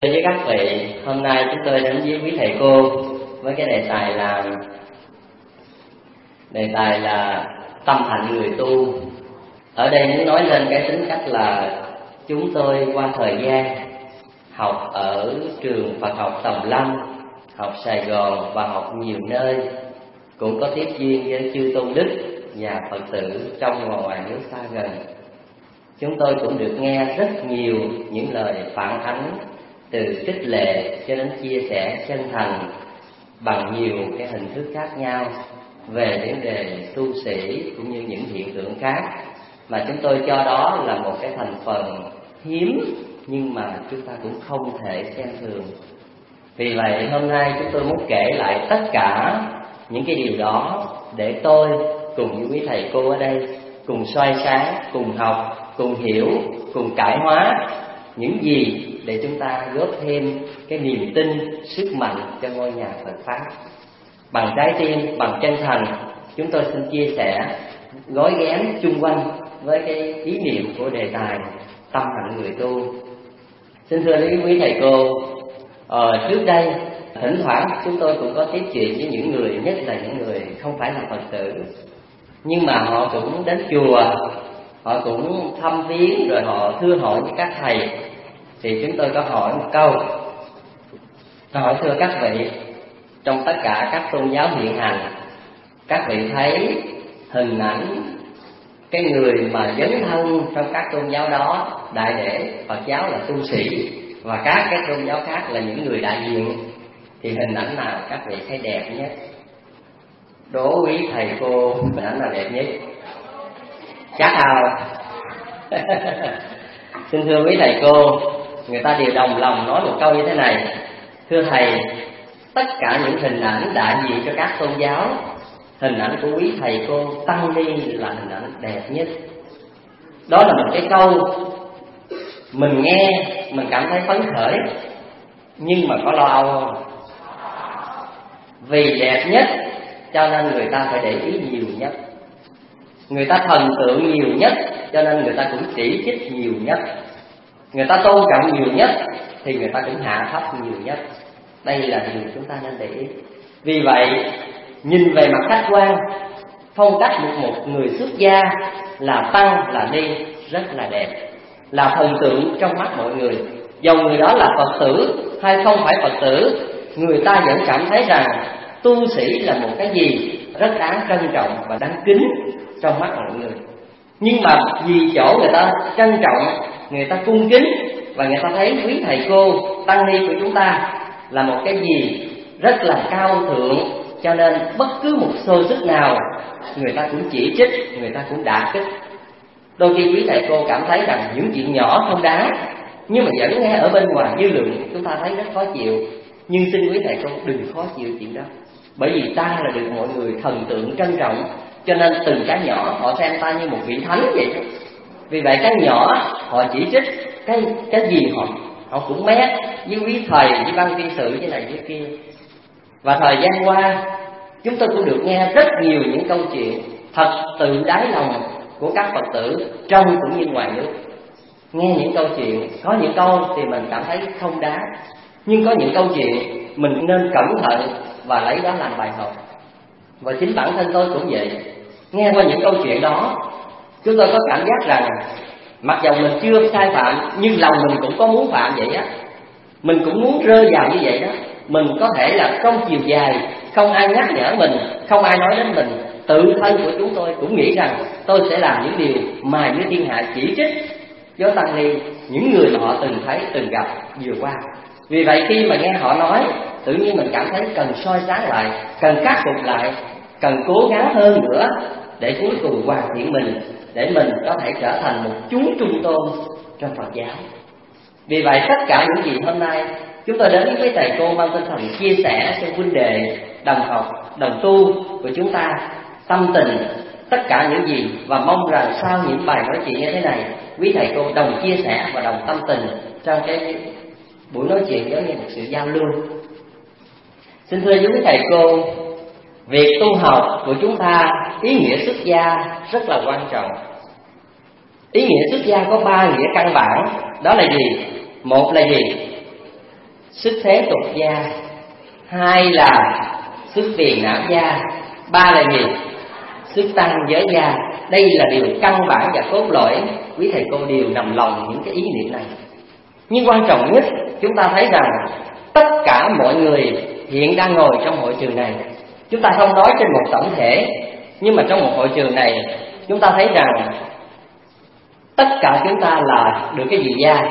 Với các vị, hôm nay chúng tôi đến với quý thầy cô với cái đề tài là tâm hạnh người tu. Ở đây muốn nói lên cái tính cách là chúng tôi qua thời gian học ở trường Phật học Tầm Lâm, học Sài Gòn và học nhiều nơi, cũng có tiếp duyên với chư tôn đức và Phật tử trong và ngoài nước xa gần. Chúng tôi cũng được nghe rất nhiều những lời phản ánh, từ khích lệ cho đến chia sẻ chân thành bằng nhiều cái hình thức khác nhau về vấn đề tu sĩ cũng như những hiện tượng khác, mà chúng tôi cho đó là một cái thành phần hiếm nhưng mà chúng ta cũng không thể xem thường. Vì vậy hôm nay chúng tôi muốn kể lại tất cả những cái điều đó để tôi cùng với quý thầy cô ở đây cùng soi sáng, cùng học, cùng hiểu, cùng cải hóa những gì để chúng ta góp thêm cái niềm tin, sức mạnh cho ngôi nhà Phật Pháp. Bằng trái tim, bằng chân thành, chúng tôi xin chia sẻ, gói ghém chung quanh với cái ý niệm của đề tài tâm hạnh người tu. Xin thưa với quý thầy cô, trước đây thỉnh thoảng chúng tôi cũng có tiếp chuyện với những người, nhất là những người không phải là Phật tử, nhưng mà họ cũng đến chùa, họ cũng thăm viếng, rồi họ thưa hỏi với các thầy. Thì chúng tôi có hỏi một câu, tôi hỏi thưa các vị, trong tất cả các tôn giáo hiện hành, các vị thấy hình ảnh cái người mà dấn thân trong các tôn giáo đó, đại để Phật giáo là tu sĩ và các cái tôn giáo khác là những người đại diện, thì hình ảnh nào các vị thấy đẹp nhất? Đố quý thầy cô, hình ảnh nào đẹp nhất? Chắc không? Xin thưa quý thầy cô, người ta đều đồng lòng nói một câu như thế này: thưa thầy, tất cả những hình ảnh đại diện cho các tôn giáo, hình ảnh của quý thầy cô tăng ni là hình ảnh đẹp nhất. Đó là một cái câu mình nghe mình cảm thấy phấn khởi, nhưng mà có lo âu không? Vì đẹp nhất cho nên người ta phải để ý nhiều nhất, người ta thần tượng nhiều nhất cho nên người ta cũng chỉ trích nhiều nhất, người ta tôn trọng nhiều nhất thì người ta cũng hạ thấp nhiều nhất. Đây là điều chúng ta nên để ý. Vì vậy, nhìn về mặt khách quan, phong cách một người xuất gia là tăng, là ni rất là đẹp, là thần tượng trong mắt mọi người. Dầu người đó là Phật tử hay không phải Phật tử, người ta vẫn cảm thấy rằng tu sĩ là một cái gì rất đáng trân trọng và đáng kính trong mắt mọi người. Nhưng mà vì chỗ người ta trân trọng, người ta cung kính, và người ta thấy quý thầy cô tăng ni của chúng ta là một cái gì rất là cao thượng, cho nên bất cứ một xô xích nào người ta cũng chỉ trích, người ta cũng đả kích. Đôi khi quý thầy cô cảm thấy rằng những chuyện nhỏ không đáng, nhưng mà vẫn nghe ở bên ngoài dư luận chúng ta thấy rất khó chịu. Nhưng xin quý thầy cô đừng khó chịu chuyện đó, bởi vì ta là được mọi người thần tượng trân trọng, cho nên từng cái nhỏ họ xem ta như một vị thánh vậy. Vì vậy cái nhỏ họ chỉ trích, cái gì họ cũng mét với quý thầy, với ban viên sự, với này với kia. Và thời gian qua chúng tôi cũng được nghe rất nhiều những câu chuyện thật từ đáy lòng của các Phật tử trong cũng như ngoài nước. Nghe những câu chuyện, có những câu thì mình cảm thấy không đáng, nhưng có những câu chuyện mình nên cẩn thận và lấy đó làm bài học. Và chính bản thân tôi cũng vậy. Nghe qua những câu chuyện đó, chúng tôi có cảm giác rằng mặc dầu mình chưa sai phạm, nhưng lòng mình cũng có muốn phạm vậy á. Mình cũng muốn rơi vào như vậy đó. Mình có thể là trong chiều dài, không ai nhắc nhở mình, không ai nói đến mình, tự thân của chúng tôi cũng nghĩ rằng tôi sẽ làm những điều mà như thiên hạ chỉ trích với tăng ni, những người mà họ từng thấy, từng gặp vừa qua. Vì vậy khi mà nghe họ nói, tự nhiên mình cảm thấy cần soi sáng lại, cần khắc phục lại, cần cố gắng hơn nữa để cuối cùng hoàn thiện mình, để mình có thể trở thành một chúng trung tôn trong Phật giáo. Vì vậy tất cả những gì hôm nay chúng tôi đến với thầy cô mang tinh thần chia sẻ cho huynh đệ, đồng học, đồng tu của chúng ta, tâm tình tất cả những gì, và mong rằng sau những bài nói chuyện như thế này, quý thầy cô đồng chia sẻ và đồng tâm tình trong cái buổi nói chuyện giống như một sự giao lưu. Xin thưa với quý thầy cô, việc tu học của chúng ta, ý nghĩa xuất gia rất là quan trọng. Ý nghĩa xuất gia có 3 nghĩa căn bản, đó là gì? Một là gì? xuất thế tục gia, hai là xuất phiền não gia, ba là gì? Xuất tăng giới gia. Đây là điều căn bản và cốt lõi, quý thầy cô đều nằm lòng những cái ý niệm này. Nhưng quan trọng nhất, chúng ta thấy rằng tất cả mọi người hiện đang ngồi trong hội trường này, chúng ta không nói trên một tổng thể, nhưng mà trong một hội trường này, chúng ta thấy rằng tất cả chúng ta là được cái gì gia?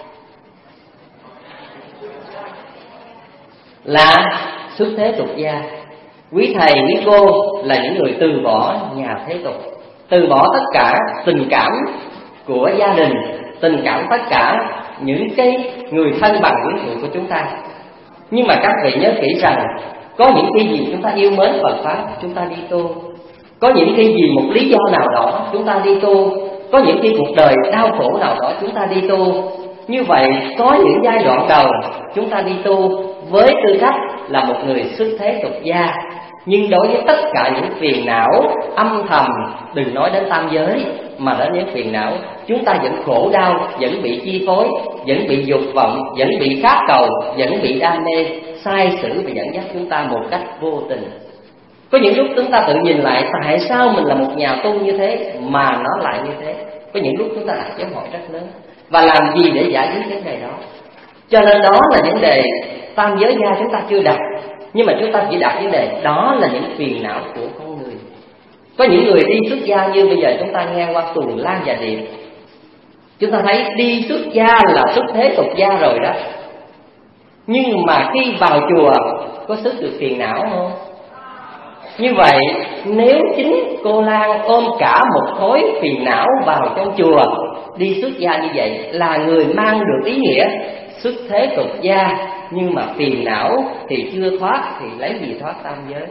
Là xuất thế tục gia. Quý thầy, quý cô là những người từ bỏ nhà thế tục, từ bỏ tất cả tình cảm của gia đình, tình cảm tất cả những cái người thân bằng quyến thuộc của chúng ta. Nhưng mà các vị nhớ kỹ rằng có những khi gì chúng ta yêu mến Phật Pháp, chúng ta đi tu. Có những khi gì một lý do nào đó chúng ta đi tu. Có những khi cuộc đời đau khổ nào đó chúng ta đi tu. Như vậy có những giai đoạn đầu chúng ta đi tu với tư cách là một người xuất thế tục gia. Nhưng đối với tất cả những phiền não âm thầm, đừng nói đến tam giới, mà đến những phiền não, chúng ta vẫn khổ đau, vẫn bị chi phối, vẫn bị dục vọng, vẫn bị khát cầu, vẫn bị đam mê, sai sử và dẫn dắt chúng ta một cách vô tình. Có những lúc chúng ta tự nhìn lại, tại sao mình là một nhà tu như thế mà nó lại như thế? Có những lúc chúng ta đặt dấu hỏi rất lớn, và làm gì để giải quyết vấn đề đó? Cho nên đó là vấn đề tam giới gia chúng ta chưa đặt, nhưng mà chúng ta chỉ đặt vấn đề đó là những phiền não của con người. Có những người đi xuất gia như bây giờ chúng ta nghe qua Tuần Lan và Điệp, chúng ta thấy đi xuất gia là xuất thế tục gia rồi đó. Nhưng mà khi vào chùa có xuất được phiền não không? Như vậy nếu chính cô Lan ôm cả một khối phiền não vào trong chùa, đi xuất gia như vậy là người mang được ý nghĩa xuất thế tục gia, nhưng mà phiền não thì chưa thoát thì lấy gì thoát tam giới.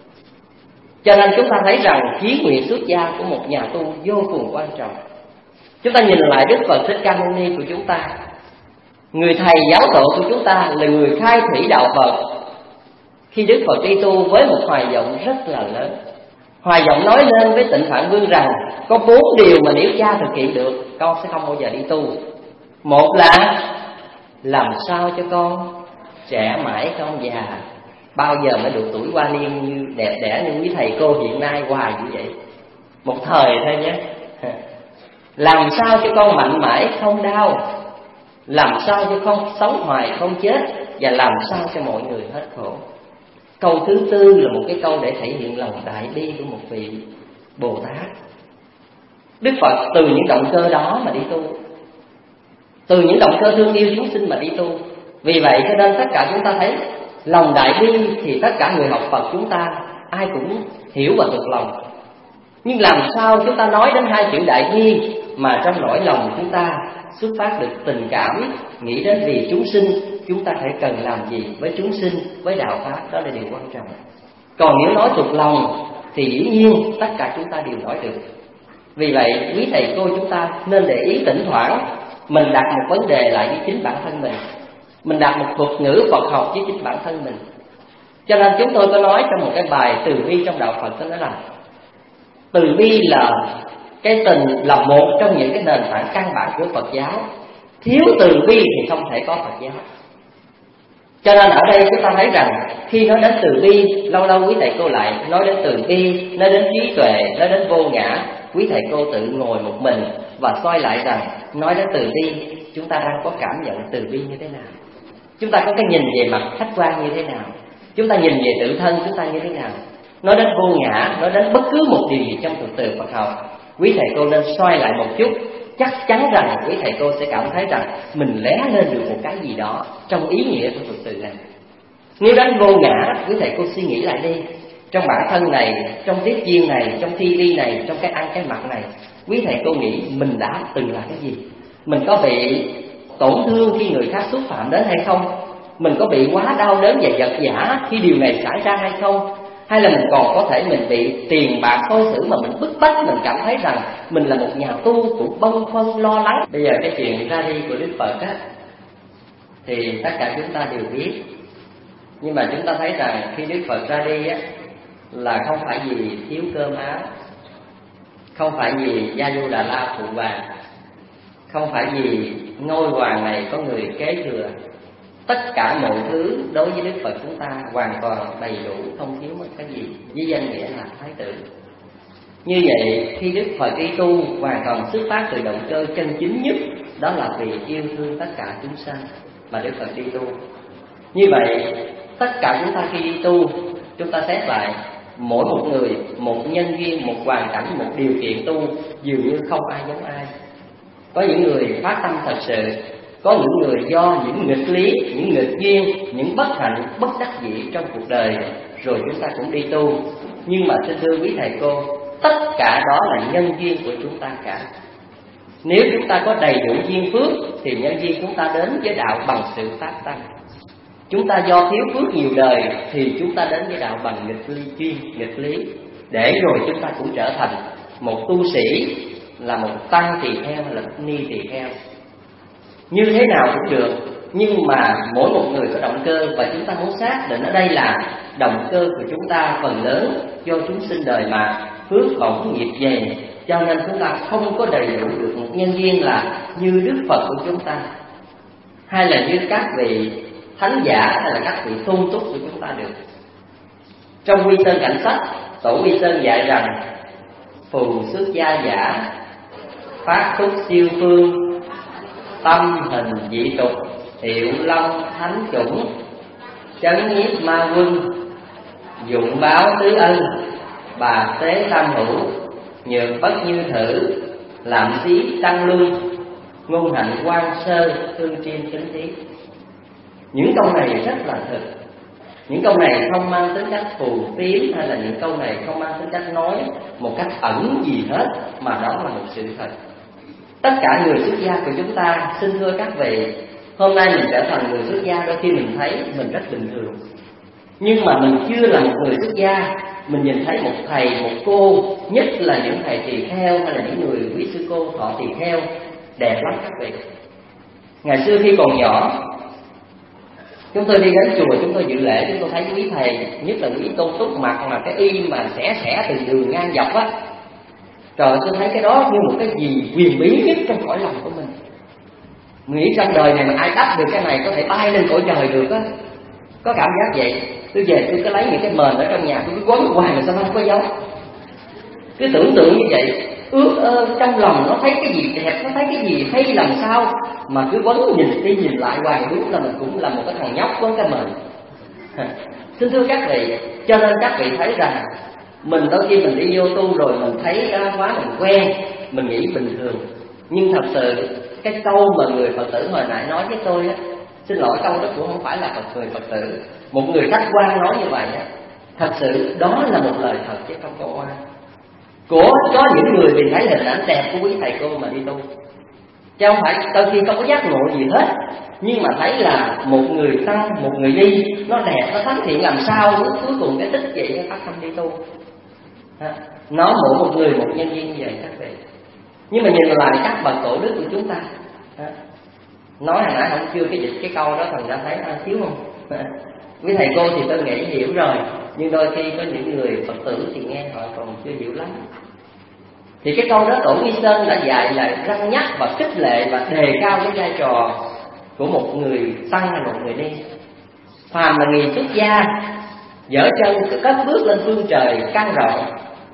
Cho nên chúng ta thấy rằng chí nguyện xuất gia của một nhà tu vô cùng quan trọng. Chúng ta nhìn lại Đức Phật Thích Ca Mâu Ni của chúng ta, người thầy giáo tổ của chúng ta, là người khai thủy đạo Phật. Khi Đức Phật đi tu với một hoài vọng rất là lớn, hoài vọng nói lên với Tịnh Phạn Vương rằng có 4 điều mà nếu cha thực hiện được, con sẽ không bao giờ đi tu. Một là làm sao cho con trẻ mãi không già, bao giờ mới được tuổi hoa niên như đẹp đẽ như quý thầy cô hiện nay hoài như vậy, một thời thôi nhé. Làm sao cho con mạnh mẽ không đau, làm sao cho con sống hoài không chết, và làm sao cho mọi người hết khổ. Câu thứ tư là một cái câu để thể hiện lòng đại bi của một vị Bồ Tát. Đức Phật từ những động cơ đó mà đi tu, từ những động cơ thương yêu chúng sinh mà đi tu. Vì vậy cho nên tất cả chúng ta thấy lòng đại bi thì tất cả người học Phật chúng ta ai cũng hiểu và thuộc lòng. Nhưng làm sao chúng ta nói đến 2 chữ đại bi mà trong nỗi lòng chúng ta xuất phát được tình cảm, nghĩ đến vì chúng sinh, chúng ta phải cần làm gì với chúng sinh, với đạo Pháp, đó là điều quan trọng. Còn nếu nói thuộc lòng thì dĩ nhiên tất cả chúng ta đều nói được. Vì vậy quý thầy cô chúng ta nên để ý thỉnh thoảng mình đặt một vấn đề lại với chính bản thân mình đặt một thuật ngữ Phật học với chính bản thân mình. Cho nên chúng tôi có nói trong một cái bài từ bi trong đạo Phật, tôi nói là từ bi là cái tình, là một trong những cái nền tảng căn bản của Phật giáo. Thiếu từ bi thì không thể có Phật giáo. Cho nên ở đây chúng ta thấy rằng khi nói đến từ bi, lâu lâu quý thầy cô lại nói đến từ bi, nói đến trí tuệ, nói đến vô ngã. Quý thầy cô tự ngồi một mình và soi lại rằng nói đến từ bi, chúng ta đang có cảm nhận từ bi như thế nào, chúng ta có cái nhìn về mặt khách quan như thế nào, chúng ta nhìn về tự thân chúng ta như thế nào. Nói đến vô ngã, nói đến bất cứ một điều gì trong thuật từ Phật học, quý thầy cô nên soi lại một chút. Chắc chắn rằng quý thầy cô sẽ cảm thấy rằng mình lé lên được một cái gì đó trong ý nghĩa của thuật từ này. Nếu đến vô ngã, quý thầy cô suy nghĩ lại đi. Trong bản thân này, trong tiếp duyên này, trong thi vi này, trong cái ăn cái mặc này, quý thầy cô nghĩ mình đã từng là cái gì? Mình có bị tổn thương khi người khác xúc phạm đến hay không? Mình có bị quá đau đớn và vật vã khi điều này xảy ra hay không? Hay là mình còn có thể mình bị tiền bạc thôi xử mà mình bức bách, mình cảm thấy rằng mình là một nhà tu cũng bâng khuâng lo lắng. Bây giờ cái chuyện ra đi của Đức Phật á thì tất cả chúng ta đều biết. Nhưng mà chúng ta thấy rằng khi Đức Phật ra đi á là không phải vì thiếu cơm áo, không phải vì Gia Du Đà La phụ vàng, không phải vì ngôi hoàng này có người kế thừa, tất cả mọi thứ đối với Đức Phật chúng ta hoàn toàn đầy đủ, không thiếu một cái gì, với danh nghĩa là Thái tử. Như vậy khi Đức Phật đi tu hoàn toàn xuất phát từ động cơ chân chính nhất, đó là vì yêu thương tất cả chúng sanh mà Đức Phật đi tu. Như vậy tất cả chúng ta khi đi tu, chúng ta xét lại mỗi một người, một nhân duyên, một hoàn cảnh, một điều kiện tu dường như không ai giống ai. Có những người phát tâm thật sự, có những người do những nghịch lý, những nghịch duyên, những bất hạnh, bất đắc dĩ trong cuộc đời, rồi chúng ta cũng đi tu. Nhưng mà xin thưa quý thầy cô, tất cả đó là nhân duyên của chúng ta cả. Nếu chúng ta có đầy đủ duyên phước thì nhân duyên chúng ta đến với đạo bằng sự phát tâm. Chúng ta do thiếu phước nhiều đời thì chúng ta đến với đạo bằng nghịch lý duyên, nghịch lý, để rồi chúng ta cũng trở thành một tu sĩ, là một tăng tỳ kheo hay là ni tỳ kheo. Như thế nào cũng được, nhưng mà mỗi một người có động cơ, và chúng ta muốn xác định ở đây là động cơ của chúng ta phần lớn do chúng sinh đời mà phước bổng nghiệp về, cho nên chúng ta không có đầy đủ được một nhân duyên là như Đức Phật của chúng ta, hay là như các vị thánh giả, hay là các vị tôn túc của chúng ta được. Trong Quy Sơn Cảnh Sách, Tổ Quy Sơn dạy rằng phù xuất gia giả, phát túc siêu phương, tâm hình dị tục, hiệu long thánh chủng, trấn nhiếp ma quân, dụng báo tứ ân, bà tế tam hữu, nhược bất như thử, làm xí tăng luân, ngôn hạnh quan sơ, thương chiêm kính thí. Những câu này rất là thực. Những câu này không mang tính cách phù phiếm, hay là những câu này không mang tính cách nói một cách ẩn gì hết, mà đó là một sự thật. Tất cả người xuất gia của chúng ta, xin thưa các vị, hôm nay mình trở thành người xuất gia, đôi khi mình thấy mình rất bình thường, nhưng mà mình chưa là một người xuất gia. Mình nhìn thấy một thầy, một cô, nhất là những thầy tỳ kheo hay là những người quý sư cô họ tỳ kheo, đẹp lắm các vị. Ngày xưa khi còn nhỏ, chúng tôi đi đến chùa, chúng tôi dự lễ, chúng tôi thấy quý thầy, nhất là quý tôn túc, mặc mà cái y mà xẻ từ đường ngang dọc á. Trời, tôi thấy cái đó như một cái gì huyền bí nhất trong cõi lòng của mình. Nghĩ trong đời này mà ai đắp được cái này có thể bay lên cõi trời được á. Có cảm giác vậy. Tôi về tôi cứ lấy những cái mền ở trong nhà, tôi cứ quấn hoài mà sao nó không có dấu. Cứ tưởng tượng như vậy, ước ơ trong lòng nó thấy cái gì đẹp, nó thấy cái gì hay làm sao mà cứ quấn nhìn đi nhìn lại hoài. Đúng là mình cũng là một cái thằng nhóc quấn cái mền. Xin thưa các vị, cho nên các vị thấy rằng mình đôi khi mình đi vô tu rồi mình thấy quá mình quen, mình nghĩ bình thường. Nhưng thật sự cái câu mà người Phật tử hồi nãy nói với tôi á, xin lỗi câu đó cũng không phải là người Phật tử, một người khách quan nói như vậy á, thật sự đó là một lời thật chứ không có oan. Có những người vì thấy hình ảnh đẹp của quý thầy cô mà đi tu, chứ không phải đôi khi không có giác ngộ gì hết, nhưng mà thấy là một người tăng, một người đi, nó đẹp, nó thánh thiện làm sao, cuối cùng cái tích vậy nó phát tâm đi tu. Nó mỗi một người một nhân duyên như vậy các vị. Nhưng mà nhìn lại các bậc tổ đức của chúng ta, nói hồi nãy không chưa cái dịch cái câu đó, thành ra thấy thiếu không? Quý thầy cô thì tôi nghĩ hiểu rồi, nhưng đôi khi có những người Phật tử thì nghe họ còn chưa hiểu lắm. Thì cái câu đó Tổ Quy Sơn đã dạy là răn nhắc và khích lệ và đề cao cái vai trò của một người tăng hay một người đi. Phàm là người xuất gia, dở chân cất bước lên phương trời căng rộng.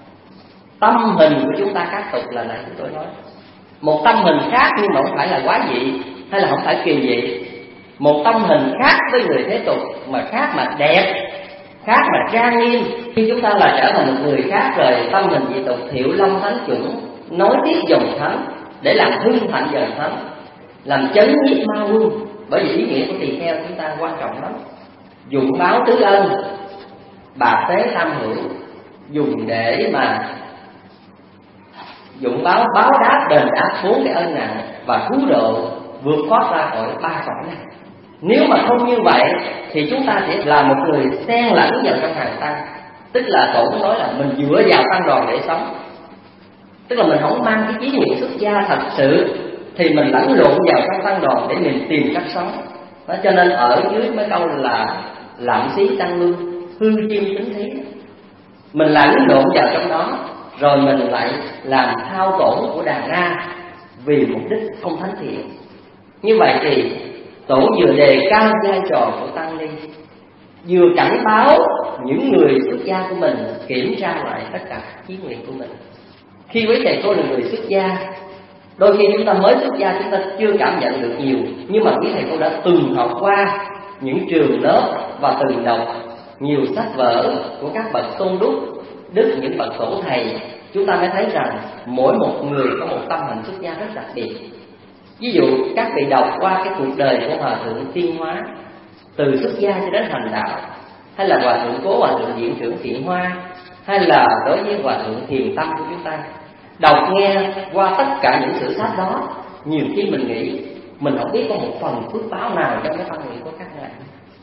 Tâm hình của chúng ta khác tục là nãy chúng tôi nói. Một tâm hình khác nhưng mà không phải là quá dị, hay là không phải kỳ dị. Một tâm hình khác với người thế tục, mà khác mà đẹp, khác mà trang nghiêm. Khi chúng ta là trở thành một người khác rồi, tâm hình dị tục, thiệu long thánh chủng, nối tiếp dòng thánh để làm hưng thạnh dòng thánh, làm chấn nhiếp ma quân. Bởi vì ý nghĩa của tỳ kheo chúng ta quan trọng lắm. Dụng báo tứ ân, bà tế tam hữu, dùng để mà dụng báo đáp đền đáp 4 cái ân nặng và cứu độ vượt thoát ra khỏi 3 cõi này. Nếu mà không như vậy thì chúng ta sẽ là một người xen lẫn vào trong hàng tăng. Tức là Tổ nói là mình dựa vào tăng đoàn để sống. Tức là mình không mang cái chí nguyện xuất gia thật sự, thì mình lẫn lộn vào trong tăng đoàn để mình tìm cách sống. Đó, cho nên ở dưới mấy câu là lạm xí tăng lương, hư chiêm tính thí. Mình lẫn lộn vào trong đó, rồi mình lại làm thao tổn của đàn na vì mục đích không thánh thiện. Như vậy thì Tổ vừa đề cao vai trò của tăng ni, vừa cảnh báo những người xuất gia của mình kiểm tra lại tất cả chí nguyện của mình. Khi quý thầy cô là người xuất gia, đôi khi chúng ta mới xuất gia chúng ta chưa cảm nhận được nhiều, nhưng mà quý thầy cô đã từng học qua những trường lớp và từng đọc nhiều sách vở của các bậc tôn đức, những bậc tổ thầy, chúng ta mới thấy rằng mỗi một người có một tâm hạnh xuất gia rất đặc biệt. Ví dụ các vị đọc qua cái cuộc đời của Hòa thượng Tiên Hóa, từ xuất gia cho đến thành đạo, hay là Hòa thượng Cố Hòa thượng Viện trưởng Thiện Hoa, hay là đối với Hòa thượng Thiền Tâm của chúng ta, đọc nghe qua tất cả những sử sách đó, nhiều khi mình nghĩ mình không biết có một phần phước báo nào trong cái tâm nguyện của các ngài.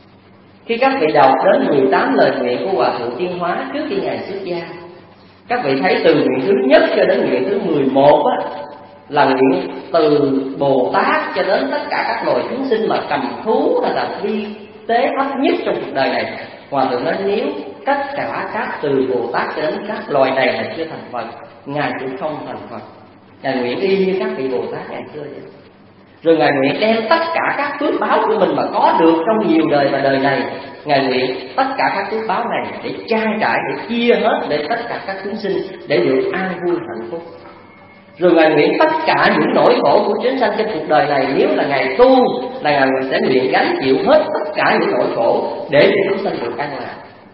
Khi các vị đọc đến 18 lời nguyện của Hòa thượng Tiên Hóa trước khi ngài xuất gia, các vị thấy từ nguyện thứ nhất cho đến nguyện thứ 11 á, là nguyện từ Bồ Tát cho đến tất cả các loài chúng sinh mà cầm thú hay là vi tế thấp nhất trong cuộc đời này. Hòa thượng nói nếu tất cả các từ Bồ Tát cho đến các loài này là chưa thành Phật, ngài cũng không thành Phật. Ngài nguyện y như các vị Bồ Tát ngày xưa vậy. Rồi ngài nguyện đem tất cả các phước báo của mình mà có được trong nhiều đời và đời này, ngài nguyện tất cả các phước báo này để trang trải, để chia hết để tất cả các chúng sinh để được an vui hạnh phúc. Rồi ngài nguyện tất cả những nỗi khổ của chúng sanh trên cuộc đời này, nếu là ngài tu là ngài sẽ nguyện gánh chịu hết tất cả những nỗi khổ để cho chúng sanh được an lạc.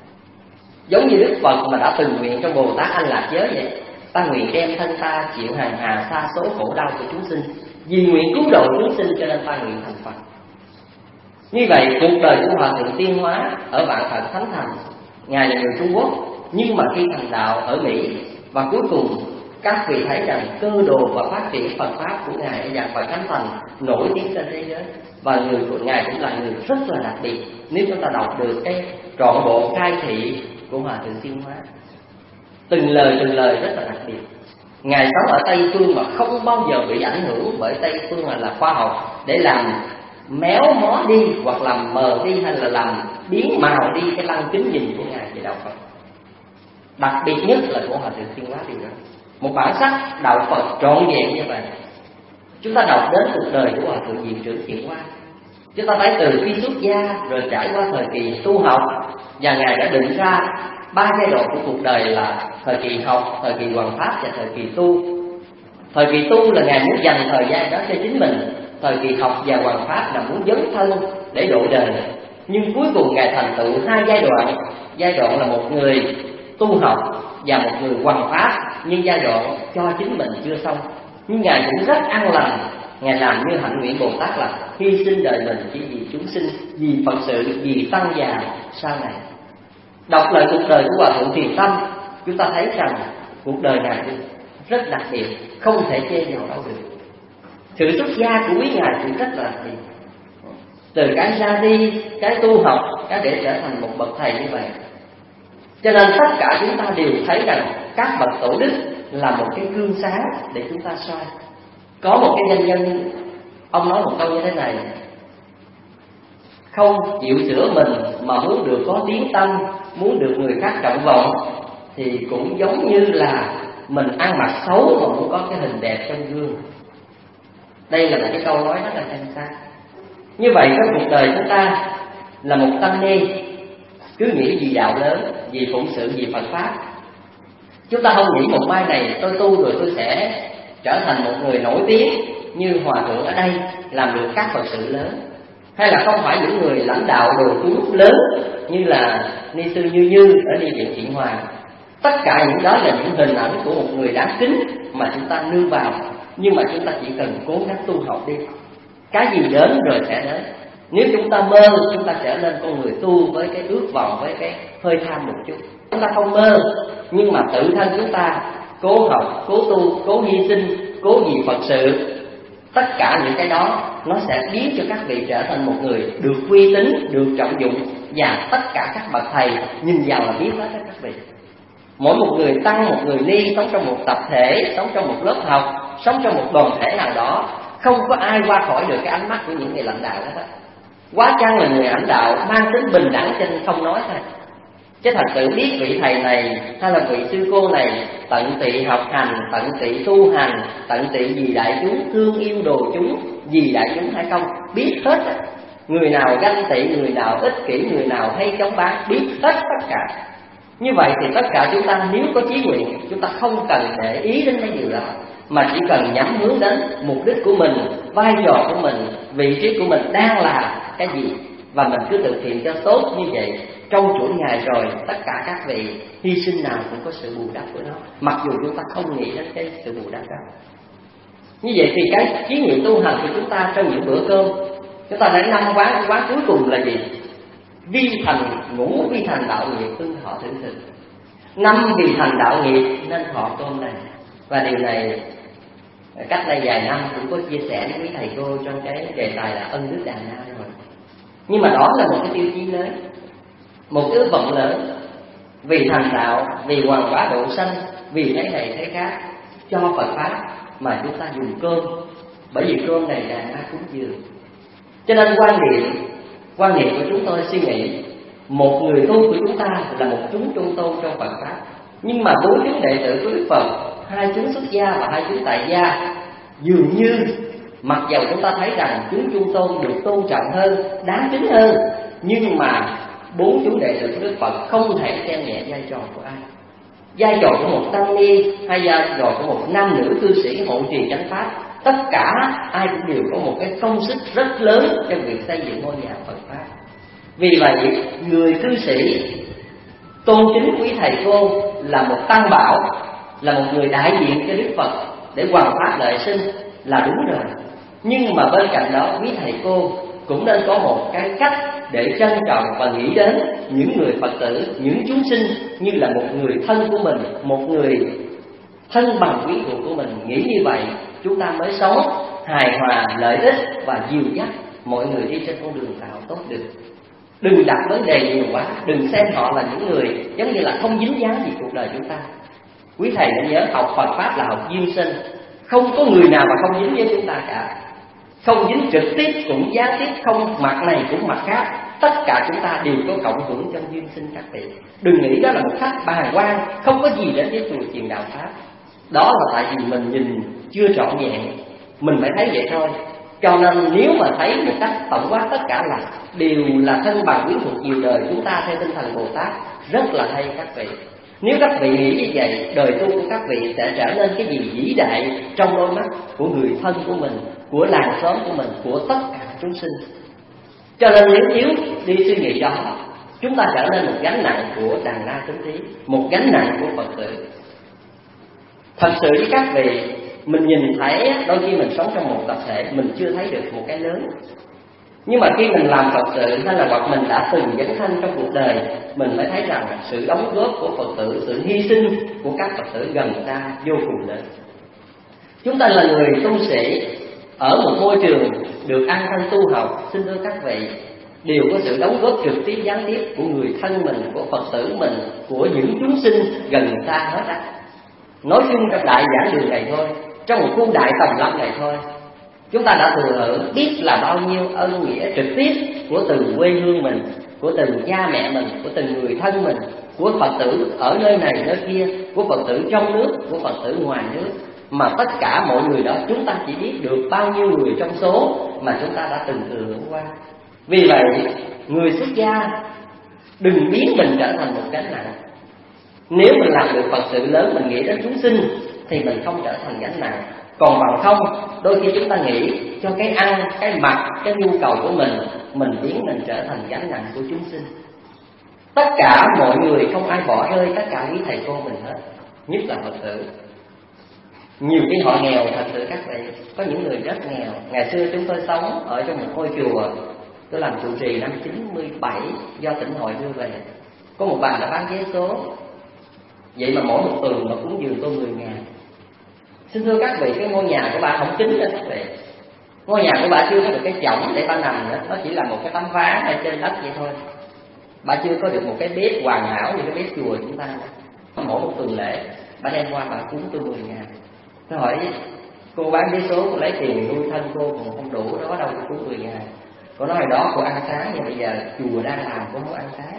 Giống như Đức Phật mà đã từng nguyện trong Bồ Tát An Lạc Giới vậy, ta nguyện đem thân ta chịu hàng hà sa số khổ đau của chúng sinh, vì nguyện cứu độ chúng sinh cho nên ta nguyện thành Phật. Như vậy cuộc đời của Hòa thượng Tiên Hóa ở Vạn Phật Thánh Thành, ngài là người Trung Quốc, nhưng mà khi thành đạo ở Mỹ, và cuối cùng các vị thấy rằng cơ đồ và phát triển Phật pháp của ngài ở Vạn Phật Thánh Thành nổi tiếng trên thế giới, và người của ngài cũng là người rất là đặc biệt. Nếu chúng ta đọc được cái trọn bộ khai thị của Hòa thượng Tiên Hóa, từng lời rất là đặc biệt. Ngài sống ở Tây Phương mà không bao giờ bị ảnh hưởng bởi Tây Phương là khoa học để làm méo mó đi hoặc làm mờ đi hay là làm biến màu đi cái lăng kính nhìn của ngài về đạo Phật. Đặc biệt nhất là của Hòa thượng Tiên Hóa điều đó, một bản sắc đạo Phật trọn vẹn như vậy. Chúng ta đọc đến cuộc đời của Hòa thượng Viện trưởng Thiện Hoa, chúng ta thấy từ khi xuất gia rồi trải qua thời kỳ tu học, và ngài đã định ra 3 giai đoạn của cuộc đời là thời kỳ học, thời kỳ hoằng pháp và thời kỳ tu. Thời kỳ tu là ngài muốn dành thời gian đó cho chính mình, thời kỳ học và hoằng pháp là muốn dấn thân để độ đời. Nhưng cuối cùng ngài thành tựu 2 giai đoạn. Giai đoạn là một người tu học và một người hoằng pháp, nhưng giai đoạn cho chính mình chưa xong. Nhưng ngài cũng rất an lành, ngài làm như hạnh nguyện Bồ Tát là hy sinh đời mình chỉ vì chúng sinh, vì Phật sự, vì tăng già sau này. Đọc lại cuộc đời của Hòa thượng Thiền Tâm, chúng ta thấy rằng cuộc đời này rất đặc biệt, không thể chê vào đâu được. Sự xuất gia của quý ngài cũng rất là đặc biệt. Từ cái ra đi, cái tu học, cái để trở thành một bậc thầy như vậy. Cho nên tất cả chúng ta đều thấy rằng các bậc tổ đức là một cái gương sáng để chúng ta soi. Có một cái doanh nhân, ông nói một câu như thế này: không chịu sửa mình mà muốn được có tiếng tâm, muốn được người khác trọng vọng, thì cũng giống như là mình ăn mặc xấu mà muốn có cái hình đẹp trong gương. Đây là một cái câu nói rất là chân xác. Như vậy cái cuộc đời chúng ta là một tăng ni, cứ nghĩ vì đạo lớn, vì phụng sự, vì Phật pháp. Chúng ta không nghĩ một mai này tôi tu rồi tôi sẽ trở thành một người nổi tiếng như hòa thượng ở đây, làm được các Phật sự lớn, hay là không phải những người lãnh đạo đồ tướng lớn như là ni sư Như ở Ni Viện Thiện Hòa. Tất cả những đó là những hình ảnh của một người đáng kính mà chúng ta nương vào. Nhưng mà chúng ta chỉ cần cố gắng tu học đi, cái gì đến rồi sẽ đến. Nếu chúng ta mơ, chúng ta trở nên con người tu với cái ước vọng, với cái hơi tham một chút. Chúng ta không mơ, nhưng mà tự thân chúng ta cố học, cố tu, cố hy sinh, cố vì Phật sự. Tất cả những cái đó nó sẽ biến cho các vị trở thành một người được uy tín, được trọng dụng, và tất cả các bậc thầy nhìn vào là biết hết các vị. Mỗi một người tăng, một người ni sống trong một tập thể, sống trong một lớp học, sống trong một đoàn thể nào đó, không có ai qua khỏi được cái ánh mắt của những người lãnh đạo đó. Quá chăng là người lãnh đạo mang tính bình đẳng cho nên không nói thôi, chứ thật sự biết vị thầy này hay là vị sư cô này tận tụy học hành, tận tụy tu hành, tận tụy vì đại chúng, thương yêu đồ chúng, vì đại chúng hay không, biết hết á. người nào ganh tị, người nào ích kỷ, người nào hay chống bán, biết hết tất cả. Như vậy thì tất cả chúng ta nếu có chí nguyện, chúng ta không cần để ý đến mấy điều đó, mà chỉ cần nhắm hướng đến mục đích của mình, vai trò của mình, vị trí của mình đang là cái gì, và mình cứ thực hiện cho tốt như vậy trong chuỗi ngày, rồi tất cả các vị hy sinh nào cũng có sự bù đắp của nó, mặc dù chúng ta không nghĩ đến cái sự bù đắp đó. Như vậy thì cái chí nguyện tu hành của chúng ta trong những bữa cơm, chúng ta đã 5 quán cuối cùng là gì? Vi thành ngũ vi thành đạo nghiệp tương thọ thử thực. 5 vì thành đạo nghiệp nên thọ cơm này. Và điều này cách đây vài năm cũng có chia sẻ với quý thầy cô trong cái đề tài là ân đức Đà Na rồi. Nhưng mà đó là một cái tiêu chí lớn, một cái ước vọng lớn, vì thành đạo, vì hoàn quả độ sanh, vì cái này cái khác cho Phật pháp mà chúng ta dùng cơm. Bởi vì cơm này là Na cúng dường. Cho nên quan niệm của chúng tôi suy nghĩ, một người tu của chúng ta là một chúng trung tôn trong Phật pháp. Nhưng mà 4 chúng đệ tử của Đức Phật, 2 chúng xuất gia và 2 chúng tại gia, dường như mặc dầu chúng ta thấy rằng chúng trung tôn được tôn trọng hơn, đáng kính hơn, nhưng mà 4 chúng đệ tử của Đức Phật không thể xem nhẹ vai trò của ai. Vai trò của một tăng ni hay vai trò của một nam nữ cư sĩ hộ trì chánh pháp, tất cả ai cũng đều có một cái công sức rất lớn trong việc xây dựng ngôi nhà Phật pháp. Vì vậy người cư sĩ tôn kính quý thầy cô là một tăng bảo, là một người đại diện cho Đức Phật để hoàn pháp lợi sinh là đúng rồi. Nhưng mà bên cạnh đó quý thầy cô cũng nên có một cái cách để trân trọng và nghĩ đến những người Phật tử, những chúng sinh như là một người thân của mình, một người thân bằng quý thuộc của mình. Nghĩ như vậy chúng ta mới sống hài hòa, lợi ích và dìu dắt mọi người đi trên con đường đạo tốt được. Đừng đặt vấn đề nhiều quá, đừng xem họ là những người giống như là không dính dáng gì cuộc đời chúng ta. Quý thầy nên nhớ, học Phật pháp là học duyên sinh, không có người nào mà không dính với chúng ta cả. Không dính trực tiếp cũng gián tiếp, không mặt này cũng mặt khác. Tất cả chúng ta đều có cộng hưởng trong duyên sinh các vị. Đừng nghĩ đó là một cách bàng quan, không có gì đến với chùa truyền đạo pháp. Đó là tại vì mình nhìn chưa trọn vẹn, mình phải thấy vậy thôi. Cho nên nếu mà thấy một cách tổng quát tất cả là đều là thân bằng quyến thuộc nhiều đời chúng ta theo tinh thần Bồ Tát, rất là hay các vị. Nếu các vị nghĩ như vậy, đời tu của các vị sẽ trở nên cái gì vĩ đại trong đôi mắt của người thân của mình, của làng xóm của mình, của tất cả chúng sinh. Cho nên nếu thiếu đi suy nghĩ đó, chúng ta trở nên một gánh nặng của đàn na chúng thí, một gánh nặng của Phật tử. Thật sự với các vị, mình nhìn thấy đôi khi mình sống trong một tập thể, mình chưa thấy được một cái lớn. Nhưng mà khi mình làm Phật sự hay là hoặc mình đã từng dấn thân trong cuộc đời, mình phải thấy rằng sự đóng góp của Phật tử, sự hy sinh của các Phật tử gần ta vô cùng lớn. Chúng ta là người tu sĩ ở một môi trường được an thân tu học, xin thưa các vị, đều có sự đóng góp trực tiếp gián tiếp của người thân mình, của Phật tử mình, của những chúng sinh gần ta hết á. Nói chung trong đại giảng đường này thôi, trong một khu đại tầm lâm này thôi, chúng ta đã thừa hưởng biết là bao nhiêu ân nghĩa trực tiếp của từng quê hương mình, của từng cha mẹ mình, của từng người thân mình, của Phật tử ở nơi này nơi kia, của Phật tử trong nước, của Phật tử ngoài nước. Mà tất cả mọi người đó chúng ta chỉ biết được bao nhiêu người trong số mà chúng ta đã từng thừa hưởng qua. Vì vậy người xuất gia đừng biến mình trở thành một gánh nặng. Nếu mình làm được Phật sự lớn, mình nghĩ đến chúng sinh thì mình không trở thành gánh nặng. Còn bằng không, đôi khi chúng ta nghĩ cho cái ăn, cái mặc, cái nhu cầu của mình biến mình trở thành gánh nặng của chúng sinh. Tất cả mọi người không ai bỏ rơi tất cả quý thầy cô mình hết, nhất là Phật tử. Nhiều khi họ nghèo thật sự các vị, có những người rất nghèo. Ngày xưa chúng tôi sống ở trong một ngôi chùa, tôi làm trụ trì năm 97 do tỉnh hội đưa về. Có một bà đã bán vé số, vậy mà mỗi một tuần mà cúng dường tôi 10.000. Xin thưa các vị, cái ngôi nhà của bà không kính nha các vị. Ngôi nhà của bà chưa có được cái chõng để bà nằm nữa, nó chỉ là một cái tấm ván ở trên đất vậy thôi. Bà chưa có được một cái bếp hoàn hảo như cái bếp chùa chúng ta. Mỗi một tuần lễ bà đem qua bà cúng tôi 10.000. Tôi hỏi cô bán vé số, cô lấy tiền nuôi thân cô còn không đủ, đó đâu có cúng 10.000. Cô nói hồi đó cô ăn sáng, nhưng bây giờ chùa đang làm cô không ăn sáng.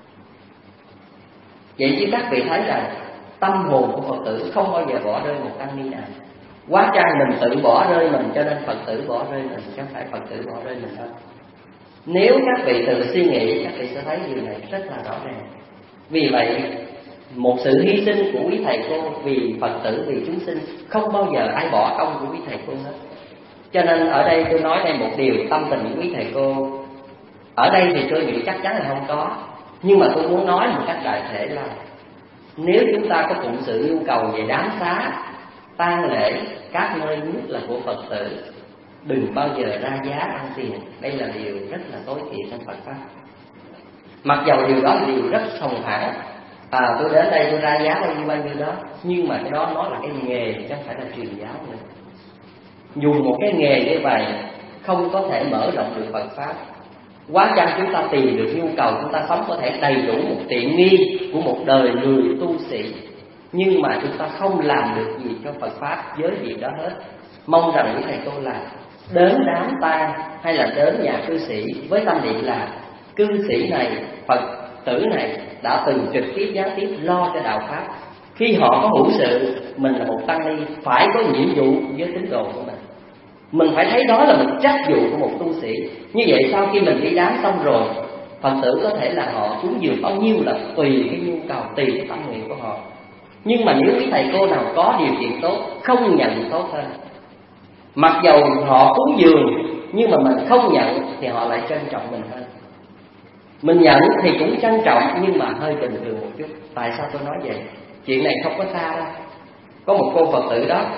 Vậy chứ các vị thấy rằng tâm hồn của Phật tử không bao giờ bỏ rơi một tăng ni nào. Quá chăng mình tự bỏ rơi mình, cho nên Phật tử bỏ rơi mình, chứ không phải Phật tử bỏ rơi mình đâu. Nếu các vị tự suy nghĩ, các vị sẽ thấy điều này rất là rõ ràng. Vì vậy, một sự hy sinh của quý thầy cô vì Phật tử, vì chúng sinh, không bao giờ ai bỏ công của quý thầy cô hết. Cho nên ở đây tôi nói đây một điều, tâm tình của quý thầy cô ở đây thì tôi nghĩ chắc chắn là không có. Nhưng mà tôi muốn nói một cách đại thể là nếu chúng ta có phụng sự yêu cầu về đám xá, tang lễ, các nơi nhất là của Phật tử, đừng bao giờ ra giá ăn tiền. Đây là điều rất là tối kỵ trong Phật pháp. Mặc dầu điều đó là điều rất sòng phẳng. Tôi đến đây tôi ra giá bao nhiêu đó, nhưng mà cái đó nó là cái nghề chứ không phải là truyền giáo nữa. Dùng một cái nghề như vậy không có thể mở rộng được Phật pháp. Quá chăng chúng ta tìm được nhu cầu, chúng ta sống có thể đầy đủ một tiện nghi của một đời người tu sĩ, nhưng mà chúng ta không làm được gì cho Phật pháp với việc đó hết. Mong rằng quý thầy cô là đến đám tang hay là đến nhà cư sĩ với tâm niệm là cư sĩ này, Phật tử này đã từng trực tiếp gián tiếp lo cho đạo pháp. Khi họ có hữu sự, mình là một tăng ni phải có nhiệm vụ với tín đồ của mình. Mình phải thấy đó là một trách vụ của một tu sĩ. Như vậy sau khi mình đi đám xong rồi, Phật tử có thể là họ cúng dường bao nhiêu là tùy cái nhu cầu, tùy cái tâm nguyện của họ. Nhưng mà nếu quý thầy cô nào có điều kiện tốt, không nhận tốt hơn. Mặc dầu họ cúng dường nhưng mà mình không nhận thì họ lại trân trọng mình hơn. Mình nhận thì cũng trân trọng nhưng mà hơi bình thường một chút. Tại sao tôi nói vậy? Chuyện này không có xa đâu. Có một cô Phật tử đó,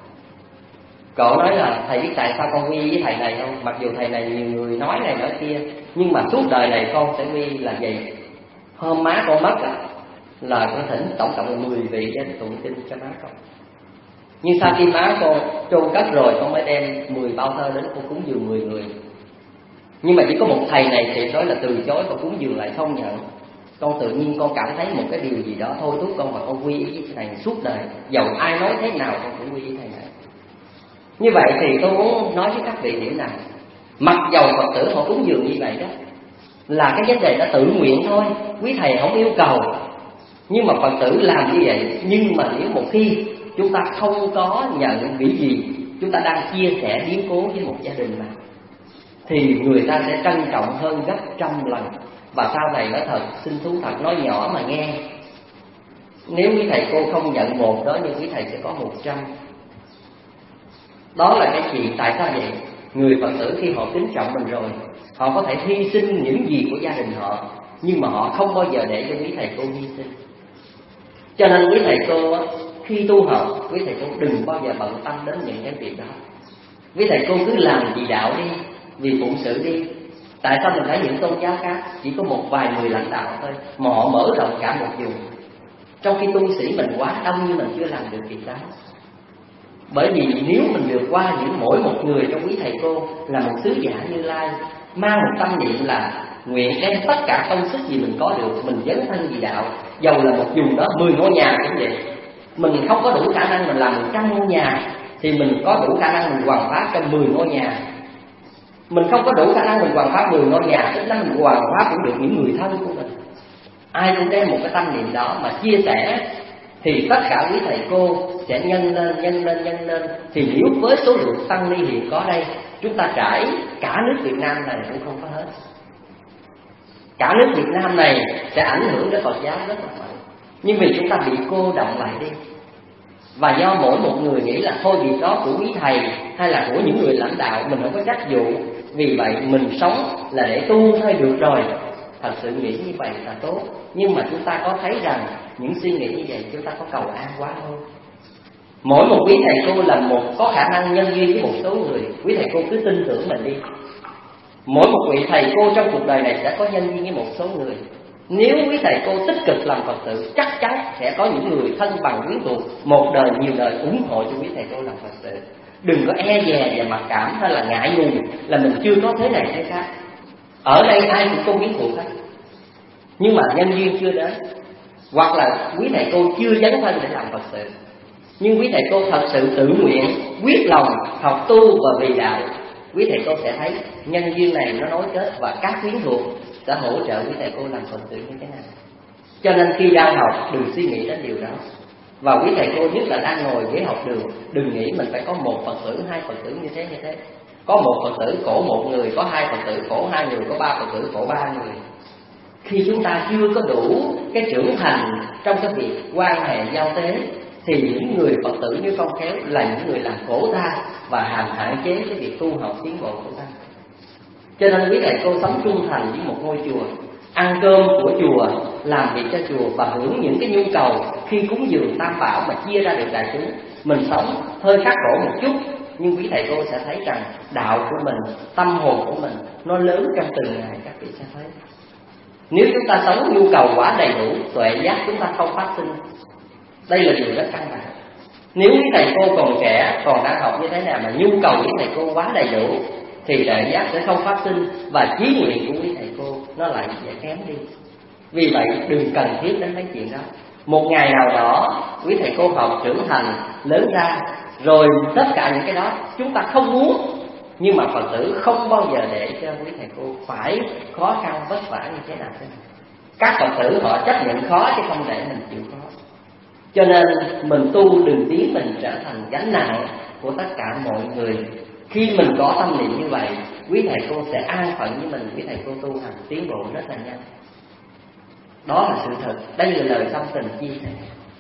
cậu nói là thầy biết tại sao con quy với thầy này không? Mặc dù thầy này nhiều người nói này nói kia, nhưng mà suốt đời này con sẽ quy là gì? Hôm má con mất là con thỉnh tổng cộng là 10 vị đến tụng kinh cho má con. Nhưng sau khi má con chôn cất rồi, con mới đem 10 bao thơ đến con cúng dường 10 người. Nhưng mà chỉ có một thầy này thì nói là từ chối, con cúng dường lại không nhận. Con tự nhiên con cảm thấy một cái điều gì đó thôi thúc con, mà con quy với thầy này suốt đời, dầu ai nói thế nào con cũng quy với thầy này. Như vậy thì tôi muốn nói với các vị điểm nào, mặc dầu Phật tử họ cúng dường như vậy đó là cái vấn đề đã tự nguyện thôi, quý thầy không yêu cầu. Nhưng mà Phật tử làm như vậy, nhưng mà nếu một khi chúng ta không có nhận nghĩ gì, chúng ta đang chia sẻ biến cố với một gia đình mà, thì người ta sẽ trân trọng hơn gấp trăm lần. Và sau này nói thật, xin thú thật nói nhỏ mà nghe, nếu quý thầy cô không nhận một đó, nhưng quý thầy sẽ có 100. Đó là cái chuyện tại sao vậy? Người Phật tử khi họ kính trọng mình rồi, họ có thể hy sinh những gì của gia đình họ, nhưng mà họ không bao giờ để cho quý thầy cô hy sinh. Cho nên quý thầy cô khi tu học, quý thầy cô đừng bao giờ bận tâm đến những cái việc đó. Quý thầy cô cứ làm vì đạo đi, vì phụng sự đi. Tại sao mình thấy những tôn giáo khác chỉ có một vài người lãnh đạo thôi mà họ mở rộng cả một vùng, trong khi tu sĩ mình quá đông nhưng mình chưa làm được việc đó? Bởi vì nếu mình vượt qua những mỗi một người trong quý thầy cô là một sứ giả Như Lai, mang một tâm niệm là nguyện đem tất cả công sức gì mình có được, mình dấn thân vì đạo. Dầu là một vùng đó 10 ngôi nhà cũng vậy, mình không có đủ khả năng mình làm 100 ngôi nhà, thì mình có đủ khả năng mình hoàn pháp trong 10 ngôi nhà. Mình không có đủ khả năng mình hoàn pháp 10 ngôi nhà, tức là mình hoàn pháp cũng được những người thân của mình. Ai cũng đem một cái tâm niệm đó mà chia sẻ, thì tất cả quý thầy cô sẽ nhân lên. Thì nếu với số lượng tăng ni hiện có đây, chúng ta trải cả nước Việt Nam này cũng không có hết. Cả nước Việt Nam này sẽ ảnh hưởng đến Phật giáo rất là mạnh. Nhưng vì chúng ta bị cô động lại đi, và do mỗi một người nghĩ là thôi việc đó của quý thầy hay là của những người lãnh đạo, mình không có trách vụ, vì vậy mình sống là để tu thôi được rồi. Thật sự nghĩ như vậy là tốt, nhưng mà chúng ta có thấy rằng những suy nghĩ như vậy chúng ta có cầu an quá không? Mỗi một quý thầy cô là một có khả năng nhân duyên với một số người. Quý thầy cô cứ tin tưởng mình đi. Mỗi một vị thầy cô trong cuộc đời này sẽ có nhân duyên với một số người. Nếu quý thầy cô tích cực làm Phật tử, chắc chắn sẽ có những người thân bằng quyến thuộc một đời nhiều đời ủng hộ cho quý thầy cô làm Phật tử. Đừng có e dè và mặc cảm hay là ngại ngùng là mình chưa có thế này thế khác. Ở đây ai cũng có quyến thuộc hết, nhưng mà nhân duyên chưa đến, hoặc là quý thầy cô chưa dấn thân để làm Phật sự. Nhưng quý thầy cô thật sự tự nguyện, quyết lòng học tu và vì đạo, quý thầy cô sẽ thấy nhân duyên này nó nối kết, và các quyến thuộc sẽ hỗ trợ quý thầy cô làm Phật sự như thế nào. Cho nên khi đang học đừng suy nghĩ đến điều đó. Và quý thầy cô nhất là đang ngồi ghế học đường, đừng nghĩ mình phải có một Phật tử, hai Phật tử như thế. Có một Phật tử khổ một người, có hai Phật tử khổ hai người, có ba Phật tử khổ ba người. Khi chúng ta chưa có đủ cái trưởng thành trong cái việc quan hệ giao tế, thì những người Phật tử như con khéo là những người làm khổ ta và hạn chế cái việc tu học tiến bộ của ta. Cho nên quý thầy cô sống trung thành với một ngôi chùa, ăn cơm của chùa, làm việc cho chùa và hưởng những cái nhu cầu khi cúng dường tam bảo mà chia ra được đại chúng. Mình sống hơi khắc khổ một chút, nhưng quý thầy cô sẽ thấy rằng đạo của mình, tâm hồn của mình nó lớn trong từng ngày, các vị sẽ thấy. Nếu chúng ta sống nhu cầu quá đầy đủ, tuệ giác chúng ta không phát sinh. Đây là điều rất căn bản. Nếu quý thầy cô còn trẻ, còn đang học như thế nào mà nhu cầu quý thầy cô quá đầy đủ, thì tuệ giác sẽ không phát sinh và chí nguyện của quý thầy cô nó lại sẽ kém đi. Vì vậy đừng cần thiết đến mấy chuyện đó. Một ngày nào đó quý thầy cô học trưởng thành, lớn ra, rồi tất cả những cái đó chúng ta không muốn, nhưng mà Phật tử không bao giờ để cho quý thầy cô phải khó khăn vất vả như thế nào thế này. Các Phật tử họ chấp nhận khó chứ không để mình chịu khó. Cho nên mình tu đừng biến mình trở thành gánh nặng của tất cả mọi người. Khi mình có tâm niệm như vậy, quý thầy cô sẽ an phận với mình, quý thầy cô tu hành tiến bộ rất là nhanh. Đó là sự thật. Đây là lời tâm tình chia sẻ.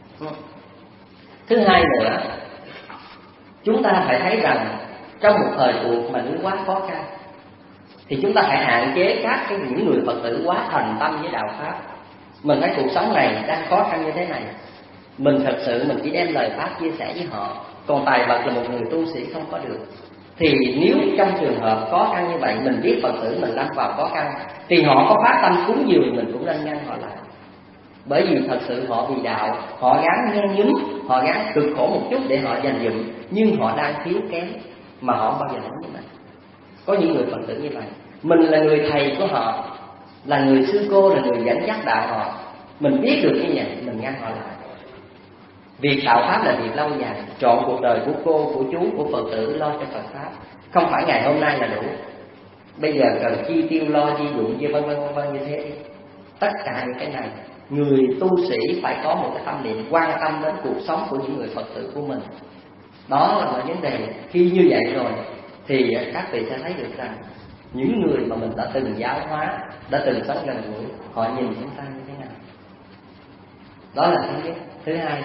Thứ hai nữa, chúng ta phải thấy rằng trong một thời cuộc mà nó quá khó khăn, thì chúng ta phải hạn chế những người Phật tử quá thành tâm với đạo Pháp. Mình thấy cuộc sống này đang khó khăn như thế này, mình thật sự mình chỉ đem lời Pháp chia sẻ với họ. Còn tài vật là một người tu sĩ không có được. Thì nếu trong trường hợp khó khăn như vậy, mình biết Phật tử mình lâm vào khó khăn, thì họ có phát tâm cúng dường, mình cũng nên ngăn họ lại. Bởi vì thật sự họ vì đạo, họ gắng nhen nhúm, họ gắng cực khổ một chút để họ dành dụm, nhưng họ đang thiếu kém mà họ không bao giờ nói như vậy. Có những người Phật tử như vậy, mình là người thầy của họ, là người sư cô, là người dẫn dắt đạo họ, mình biết được như vậy, mình ngăn họ lại. Việc đạo Pháp là việc lâu dài, trọn cuộc đời của cô, của chú, của Phật tử lo cho Phật Pháp. Không phải ngày hôm nay là đủ, bây giờ cần chi tiêu lo chi dụng như vân vân như thế đi. Tất cả những cái này, người tu sĩ phải có một cái tâm niệm quan tâm đến cuộc sống của những người Phật tử của mình. Đó là một vấn đề. Khi như vậy rồi thì các vị sẽ thấy được rằng những người mà mình đã từng giáo hóa, đã từng sống gần gũi, họ nhìn chúng ta như thế nào. Đó là thứ nhất. Thứ hai,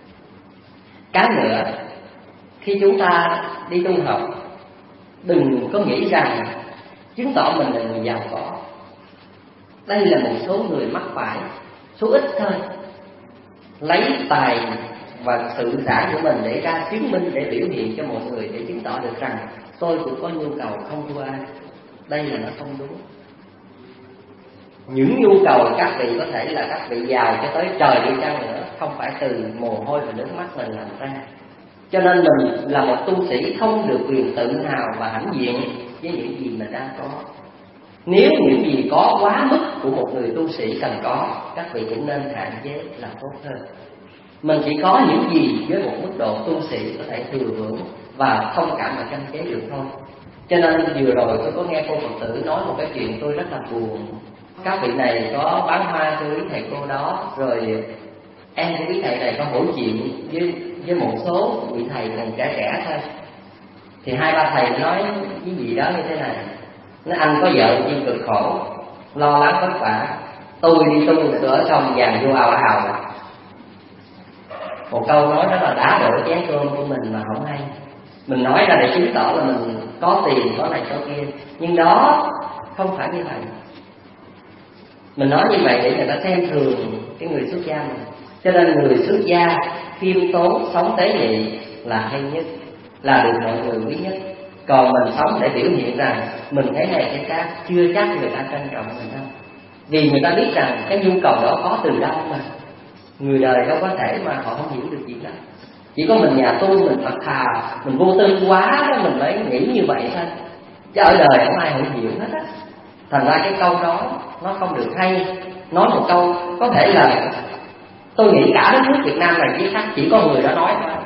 cái nữa, khi chúng ta đi tu học, đừng có nghĩ rằng chứng tỏ mình là người giàu có. Đây là một số người mắc phải, số ít thôi, lấy tài và sự giả của mình để ra chứng minh, để biểu hiện cho mọi người, để chứng tỏ được rằng tôi cũng có nhu cầu không thua ai. Đây là nó không đúng. Những nhu cầu các vị có thể là các vị giàu cho tới trời đi chăng nữa, không phải từ mồ hôi và nước mắt mình làm ra. Cho nên mình là một tu sĩ không được quyền tự hào và hãnh diện với những gì mình đang có. Nếu những gì có quá mức của một người tu sĩ cần có, các vị cũng nên hạn chế là tốt hơn. Mình chỉ có những gì với một mức độ tu sĩ có thể thừa hưởng và thông cảm và tranh chế được thôi. Cho nên vừa rồi tôi có nghe cô Phật tử nói một cái chuyện tôi rất là buồn. Các vị này có bán hoa cho quý thầy cô đó, rồi em của quý thầy này có hỗ chuyện với một số vị thầy còn trẻ thôi. Thì hai ba thầy nói cái gì đó như thế này: nói anh có vợ chi cực khổ, lo lắng vất vả, tôi đi tu sửa xong vàng vô ào ào. Một câu nói đó là đá đổ chén cơm của mình mà không hay. Mình nói ra để chứng tỏ là mình có tiền, có này có kia, nhưng đó không phải như vậy. Mình nói như vậy để người ta xem thường cái người xuất gia mình. Cho nên người xuất gia khiêm tốn, sống tế nhị là hay nhất, là được mọi người quý nhất. Còn mình sống để biểu hiện rằng mình thế này thế khác, chưa chắc người ta trân trọng mình đâu. Vì người ta biết rằng cái nhu cầu đó có từ đâu mà. Người đời đâu có thể mà họ không hiểu được gì đó. Chỉ có mình nhà tu, mình thật thà, mình vô tư quá đó mình mới nghĩ như vậy thôi. Chứ ở đời không ai không hiểu hết á. Thành ra cái câu đó nó không được hay. Nói một câu có thể là tôi nghĩ cả đất nước Việt Nam này chỉ có người đó nói thôi.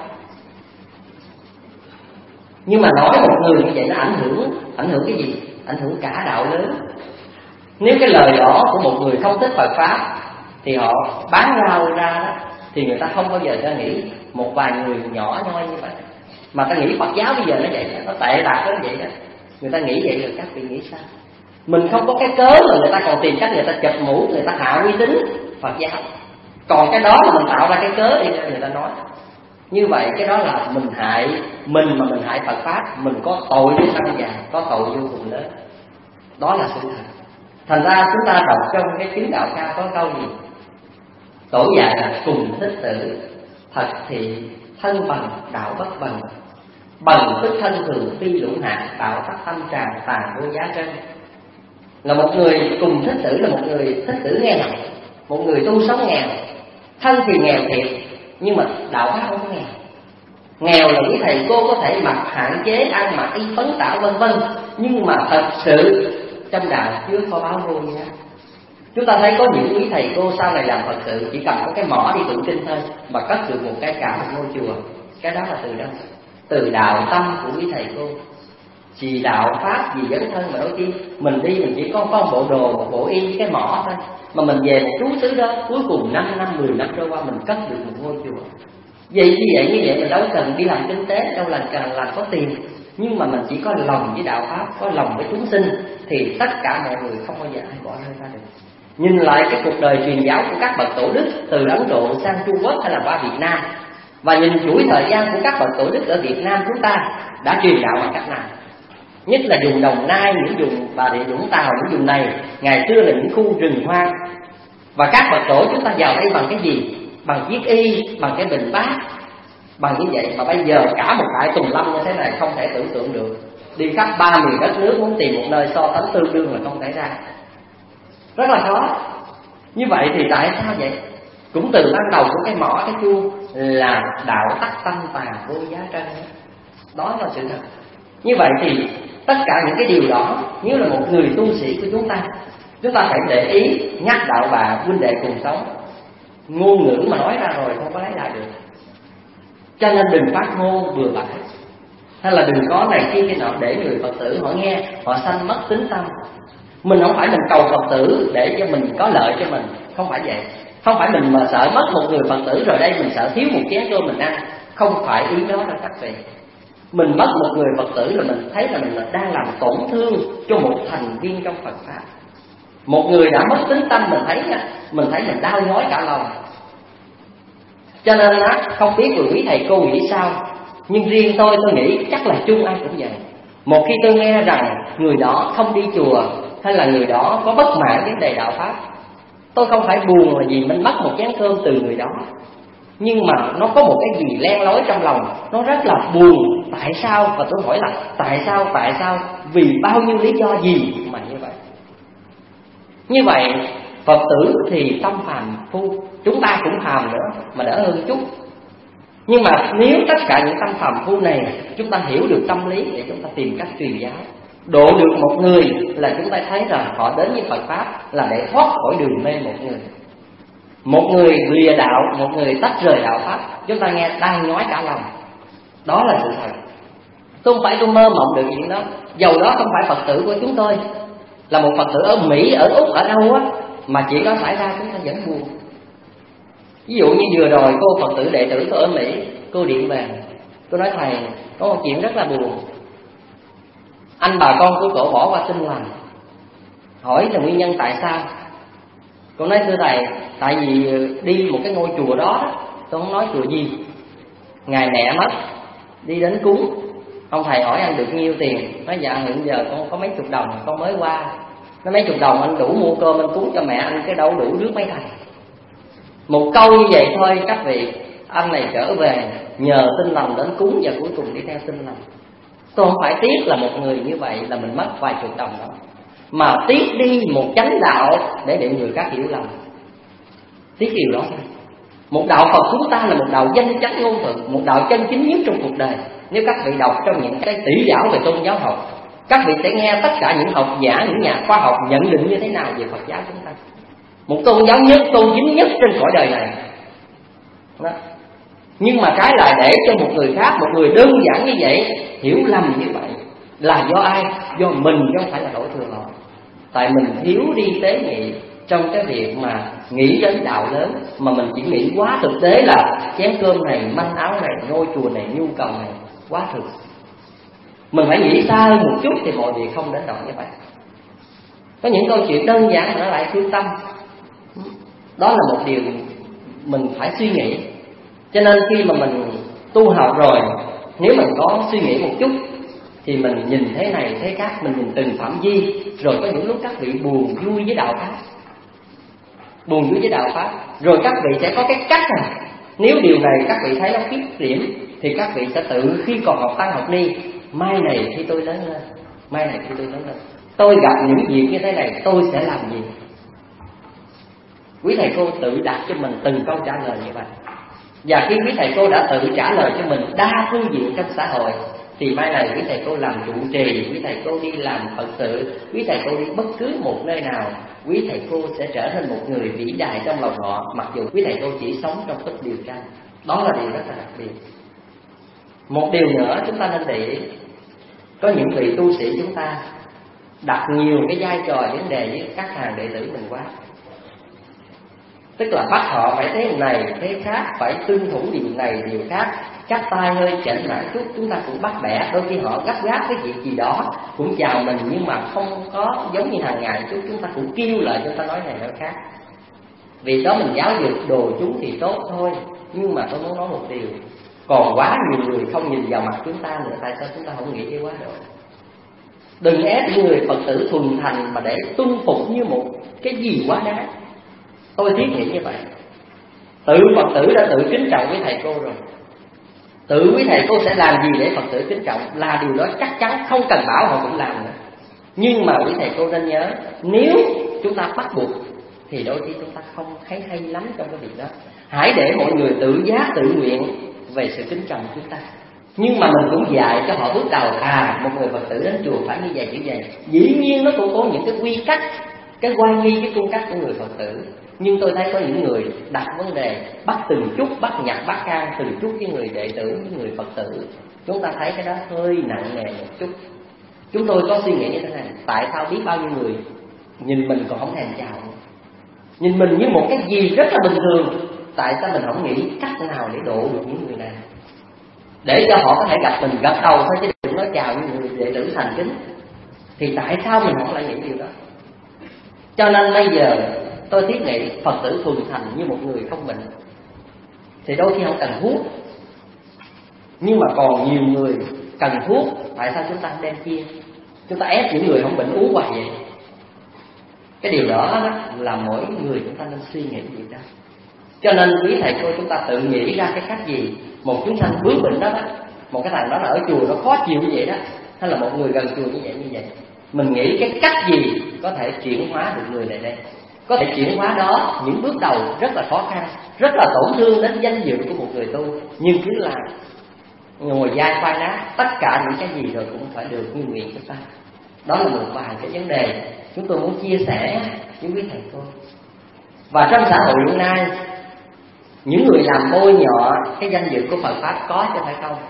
Nhưng mà nói một người như vậy nó ảnh hưởng cái gì? Ảnh hưởng cả đạo lớn. Nếu cái lời đó của một người không thích Phật Pháp thì họ bán rau ra đó, thì người ta không bao giờ ta nghĩ một vài người nhỏ nhoi như vậy. Mà ta nghĩ Phật giáo bây giờ nó vậy, nó tệ lạc đến vậy đó. Người ta nghĩ vậy rồi các vị nghĩ sao? Mình không có cái cớ mà người ta còn tìm cách người ta chụp mũ, người ta hạ uy tín Phật giáo. Còn cái đó là mình tạo ra cái cớ để người ta nói. Như vậy cái đó là mình hại mình, mà mình hại Phật Pháp. Mình có tội với tăng già, có tội vô cùng lớn. Đó là sự thật. Thành ra chúng ta đọc trong cái chứng đạo ca có câu gì? Tổ dạy là cùng thích tử, thật thì thân bằng đạo bất bằng. Bằng tức thân thường phi lũng hạ, đạo tắc tâm tràn tàn vô giá trên. Là một người cùng thích tử là một người thích tử nghèo, một người tu sống nghèo. Thân thì nghèo thiệt, nhưng mà đạo pháp không có nghèo. Nghèo là quý thầy cô có thể mặc hạn chế, ăn mặc y phấn tạo vân vân, nhưng mà thật sự trong đạo chưa có báo vô gì hết. Chúng ta thấy có những quý thầy cô sau này làm Phật sự chỉ cầm có cái mỏ đi tụng kinh thôi mà cất được một cái cả một ngôi chùa. Cái đó là từ đâu? Từ đạo tâm của quý thầy cô. Chỉ đạo pháp gì dấn thân mà đôi khi mình đi mình chỉ có một bộ đồ, một bộ y cái mỏ thôi, mà mình về một trú xứ đó cuối cùng 5 năm 10 năm trôi qua mình cất được một ngôi chùa. Vậy như vậy mình đâu cần đi làm kinh tế, đâu là cần làm có tiền, nhưng mà mình chỉ có lòng với đạo pháp, có lòng với chúng sinh thì tất cả mọi người không bao giờ ai bỏ rơi ta được. Nhìn lại cái cuộc đời truyền giáo của các bậc tổ đức từ Ấn Độ sang Trung Quốc hay là qua Việt Nam, và nhìn chuỗi thời gian của các bậc tổ đức ở Việt Nam chúng ta đã truyền đạo bằng cách nào. Nhất là vùng Đồng Nai, những vùng Bà Rịa Vũng Tàu, những vùng này ngày xưa là những khu rừng hoang, và các bậc tổ chúng ta vào đây bằng cái gì? Bằng chiếc y, bằng cái bình bát, bằng như vậy. Mà bây giờ cả một đại tùng lâm như thế này không thể tưởng tượng được. Đi khắp 3 miền đất nước muốn tìm một nơi so sánh tương đương là không thể ra, rất là khó. Như vậy thì tại sao vậy? Cũng từ ban đầu của cái mỏ cái chuông là đạo tắc tâm tà vô giá trên. Đó là sự thật. Như vậy thì tất cả những cái điều đó, nếu là một người tu sĩ của chúng ta phải để ý nhắc đạo bà huynh đệ cùng sống. Ngôn ngữ mà nói ra rồi không có lấy lại được, cho nên đừng phát ngôn bừa bãi, hay là đừng có này kia cái nọ để người Phật tử họ nghe họ sanh mất tín tâm. Mình không phải mình cầu Phật tử để cho mình có lợi cho mình, không phải vậy. Không phải mình mà sợ mất một người Phật tử rồi đây mình sợ thiếu một chén cơm mình ăn, không phải ý đó là các vị. Mình mất một người Phật tử là mình thấy là mình đang làm tổn thương cho một thành viên trong Phật Pháp. Một người đã mất tín tâm mình thấy mình đau nhói cả lòng. Cho nên không biết người quý thầy cô nghĩ sao, nhưng riêng tôi nghĩ chắc là chung ai cũng vậy. Một khi tôi nghe rằng người đó không đi chùa hay là người đó có bất mãn vấn đề đạo pháp, tôi không phải buồn là vì mình mất một chén cơm từ người đó, nhưng mà nó có một cái gì len lỏi trong lòng, nó rất là buồn. Tại sao? Và tôi hỏi là tại sao? Vì bao nhiêu lý do gì mà như vậy? Như vậy Phật tử thì tâm phàm phu, chúng ta cũng phàm nữa mà đỡ hơn chút. Nhưng mà nếu tất cả những tâm phàm phu này chúng ta hiểu được tâm lý để chúng ta tìm cách truyền giáo, độ được một người là chúng ta thấy rằng họ đến với Phật Pháp là để thoát khỏi đường mê một người. Một người lìa đạo, một người tách rời đạo Pháp, chúng ta nghe đang nói cả lòng. Đó là sự thật. Tôi không phải tôi mơ mộng được chuyện đó. Dầu đó không phải Phật tử của chúng tôi, là một Phật tử ở Mỹ, ở Úc, ở đâu á, mà chuyện đó xảy ra chúng ta vẫn buồn. Ví dụ như vừa rồi cô Phật tử đệ tử tôi ở Mỹ, cô điện về, tôi nói thầy có một chuyện rất là buồn. Anh bà con của cổ bỏ qua Tin Lành, hỏi là nguyên nhân tại sao. Cô nói thưa thầy, tại vì đi một cái ngôi chùa đó, tôi không nói chùa gì, ngày mẹ mất, đi đến cúng. Ông thầy hỏi anh được nhiêu tiền, nói dạ hiện giờ con có mấy chục đồng, con mới qua. Nói mấy chục đồng anh đủ mua cơm anh cúng cho mẹ anh, cái đâu đủ nước mấy thầy. Một câu như vậy thôi các vị, anh này trở về nhờ Tin Lành đến cúng và cuối cùng đi theo Tin Lành. Tôi không phải tiếc là một người như vậy là mình mất vài chục đồng đó, mà tiếc đi một chánh đạo để người khác hiểu lầm. Tiếc điều đó thôi. Một đạo Phật chúng ta là một đạo danh chánh ngôn thuận, một đạo chân chính nhất trong cuộc đời. Nếu các vị đọc trong những cái tỷ giáo về tôn giáo học, các vị sẽ nghe tất cả những học giả, những nhà khoa học nhận định như thế nào về Phật giáo chúng ta. Một tôn giáo nhất, tôn chính nhất trên cõi đời này đó. Nhưng mà trái lại để cho một người khác, một người đơn giản như vậy hiểu lầm như vậy là do ai? Do mình, chứ không phải là đổ thừa họ. Tại mình thiếu đi tế nhị trong cái việc mà nghĩ đến đạo lớn, mà mình chỉ nghĩ quá thực tế là chén cơm này, manh áo này, ngôi chùa này, nhu cầu này, quá thực. Mình phải nghĩ xa hơn một chút thì mọi việc không đến nỗi như vậy. Có những câu chuyện đơn giản mà nó lại thương tâm. Đó là một điều mình phải suy nghĩ. Cho nên khi mà mình tu học rồi, nếu mình có suy nghĩ một chút thì mình nhìn thế này thế khác, mình nhìn từng phạm vi. Rồi có những lúc các vị buồn vui với đạo Pháp, buồn vui với đạo Pháp, rồi các vị sẽ có cái cách này. Nếu điều này các vị thấy nó khuyết điểm thì các vị sẽ tự khi còn học tăng học ni, mai này khi tôi lớn lên, mai này khi tôi lớn lên, tôi gặp những việc như thế này tôi sẽ làm gì. Quý thầy cô tự đặt cho mình từng câu trả lời như vậy. Và khi quý thầy cô đã tự trả lời cho mình đa phương diện trong xã hội, thì mai này quý thầy cô làm trụ trì, quý thầy cô đi làm Phật sự, quý thầy cô đi bất cứ một nơi nào, quý thầy cô sẽ trở thành một người vĩ đại trong lòng họ, mặc dù quý thầy cô chỉ sống trong tích điều tranh. Đó là điều rất là đặc biệt. Một điều nữa chúng ta nên để ý, có những vị tu sĩ chúng ta đặt nhiều cái vai trò vấn đề với các hàng đệ tử mình quá. Tức là bắt họ phải thế này thế khác, phải tuân thủ điều này điều khác, chắp tay hơi chỉnh lại chút chúng ta cũng bắt bẻ. Đôi khi họ gấp gáp cái việc gì đó cũng chào mình, nhưng mà không có giống như hàng ngày chút chúng ta cũng kêu lại, chúng ta nói này nói khác. Vì đó mình giáo dục đồ chúng thì tốt thôi, nhưng mà tôi muốn nói một điều, còn quá nhiều người không nhìn vào mặt chúng ta nữa, tại sao chúng ta không nghĩ cái quá độ? Đừng ép những người Phật tử thuần thành mà để tuân phục như một cái gì quá đáng. Tôi thiết nghĩ như vậy. Tự Phật tử đã tự kính trọng với thầy cô rồi, tự quý thầy cô sẽ làm gì để Phật tử kính trọng là điều đó chắc chắn, không cần bảo họ cũng làm nữa. Nhưng mà quý thầy cô nên nhớ, nếu chúng ta bắt buộc thì đôi khi chúng ta không thấy hay lắm trong cái việc đó. Hãy để mọi người tự giác tự nguyện về sự kính trọng chúng ta. Nhưng mà mình cũng dạy cho họ bước đầu, một người Phật tử đến chùa phải như vậy như vậy. Dĩ nhiên nó cũng có những cái quy cách, cái quan nghi, cái cung cách của người Phật tử. Nhưng tôi thấy có những người đặt vấn đề bắt từng chút, bắt nhặt bắt can từng chút với người đệ tử, với người Phật tử. Chúng ta thấy cái đó hơi nặng nề một chút. Chúng tôi có suy nghĩ như thế này, tại sao biết bao nhiêu người nhìn mình còn không thèm chào, nhìn mình như một cái gì rất là bình thường. Tại sao mình không nghĩ cách nào để độ được những người này, để cho họ có thể gặp mình gật đầu thôi, chứ đừng nói chào những người đệ tử thành kính. Thì tại sao mình không lại nghĩ điều đó? Cho nên bây giờ tôi thiết nghĩ Phật tử thuần thành như một người không bệnh thì đôi khi không cần thuốc, nhưng mà còn nhiều người cần thuốc. Tại sao chúng ta không đem chia? Chúng ta ép những người không bệnh uống hoài vậy? Cái điều đó là mỗi người chúng ta nên suy nghĩ gì đó. Cho nên quý thầy cô chúng ta tự nghĩ ra cái cách gì một chúng sanh vướng bệnh đó, một cái thằng đó là ở chùa nó khó chịu như vậy đó, hay là một người gần chùa như vậy, mình nghĩ cái cách gì có thể chuyển hóa được người này đây. Có thể chuyển hóa đó, những bước đầu rất là khó khăn, rất là tổn thương đến danh dự của một người tu, nhưng cứ là ngồi dai khoai nát, tất cả những cái gì rồi cũng phải được như nguyện của ta. Đó là một vài cái vấn đề chúng tôi muốn chia sẻ với quý thầy cô. Và trong xã hội hiện nay, những người làm bôi nhọ cái danh dự của Phật Pháp có chứ phải không?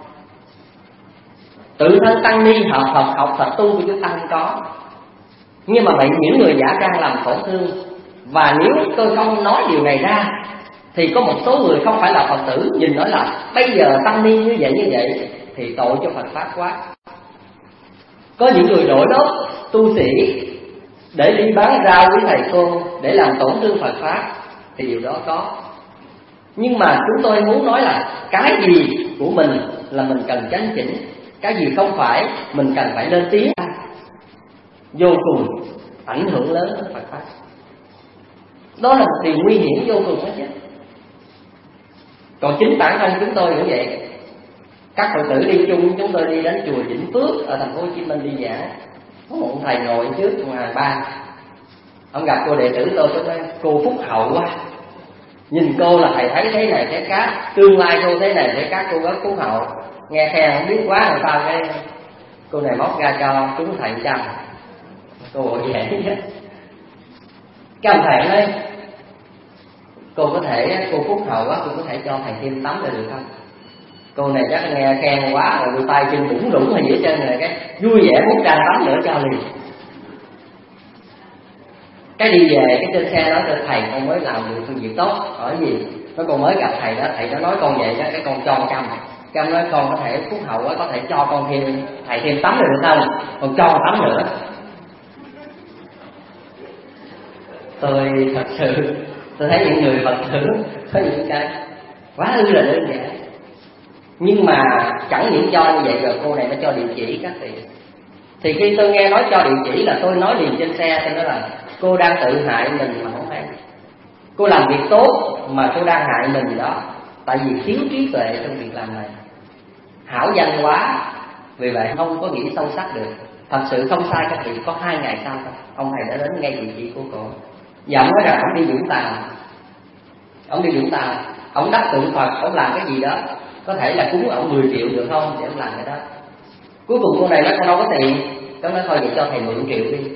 Tự thân tăng ni học Phật tu của chúng ta không có. Nhưng mà vậy những người giả trang làm tổn thương. Và nếu tôi không nói điều này ra thì có một số người không phải là Phật tử nhìn nói là bây giờ tăng ni như vậy thì tội cho Phật Pháp quá. Có những người đổi đốt tu sĩ để đi bán rau với thầy cô, để làm tổn thương Phật Pháp, thì điều đó có. Nhưng mà chúng tôi muốn nói là cái gì của mình là mình cần chánh chỉnh, cái gì không phải mình cần phải lên tiếng, vô cùng ảnh hưởng lớn đến Phật Pháp. Đó là một điều nguy hiểm vô cùng đó chứ. Còn chính bản thân chúng tôi cũng vậy. Các Phật tử đi chung chúng tôi đi đến chùa Vĩnh Phước ở thành phố Hồ Chí Minh đi giảng, có một thầy ngồi trước ngoài ba, ông gặp cô đệ tử tôi nói cô phúc hậu quá, nhìn cô là thầy thấy thế này thế khác, tương lai cô thế này thế khác, cô rất phúc hậu. Nghe khen không biết quá làm sao, cái cô này móc ra cho chúng thầy trăm. Cô bộ dễ chứ. Cái ông thầy nói cô có thể, cô phúc hậu quá, cô có thể cho thầy thêm tắm là được không? Cô này chắc nghe khen quá rồi đôi tay chân đủng đủng ở giữa chân này, cái vui vẻ muốn ra tắm nữa cho liền. Cái đi về cái trên xe đó cho thầy con mới làm được việc tốt. Hỏi gì? Nói con mới gặp thầy đó, thầy nó nói con vậy đó, cái con cho 100. Cái ông nói con có thể phút hậu có thể cho con thêm, thầy thêm tấm được không? Con cho 1 tấm nữa. Tôi thật sự tôi thấy những người Phật tử có những cái quá ư là đơn giản, nhưng mà chẳng những cho như vậy rồi cô này nó cho địa chỉ các vị. Thì khi tôi nghe nói cho địa chỉ là tôi nói liền trên xe, tôi nói là cô đang tự hại mình mà không hay. Cô làm việc tốt mà cô đang hại mình đó, tại vì thiếu trí tuệ trong việc làm này, hảo danh quá, vì vậy không có nghĩ sâu sắc được. Thật sự không sai các vị, có 2 ngày sau ông thầy đã đến ngay địa chỉ của cô. Và ông nói rằng ông đi Vũng Tàu, ông đắc tượng Phật, ông làm cái gì đó, có thể là cúng ông 10 triệu được không để ông làm cái đó. Cuối cùng cô này nói con đâu có tiền, cháu nói thôi vậy cho thầy mượn 1 triệu đi.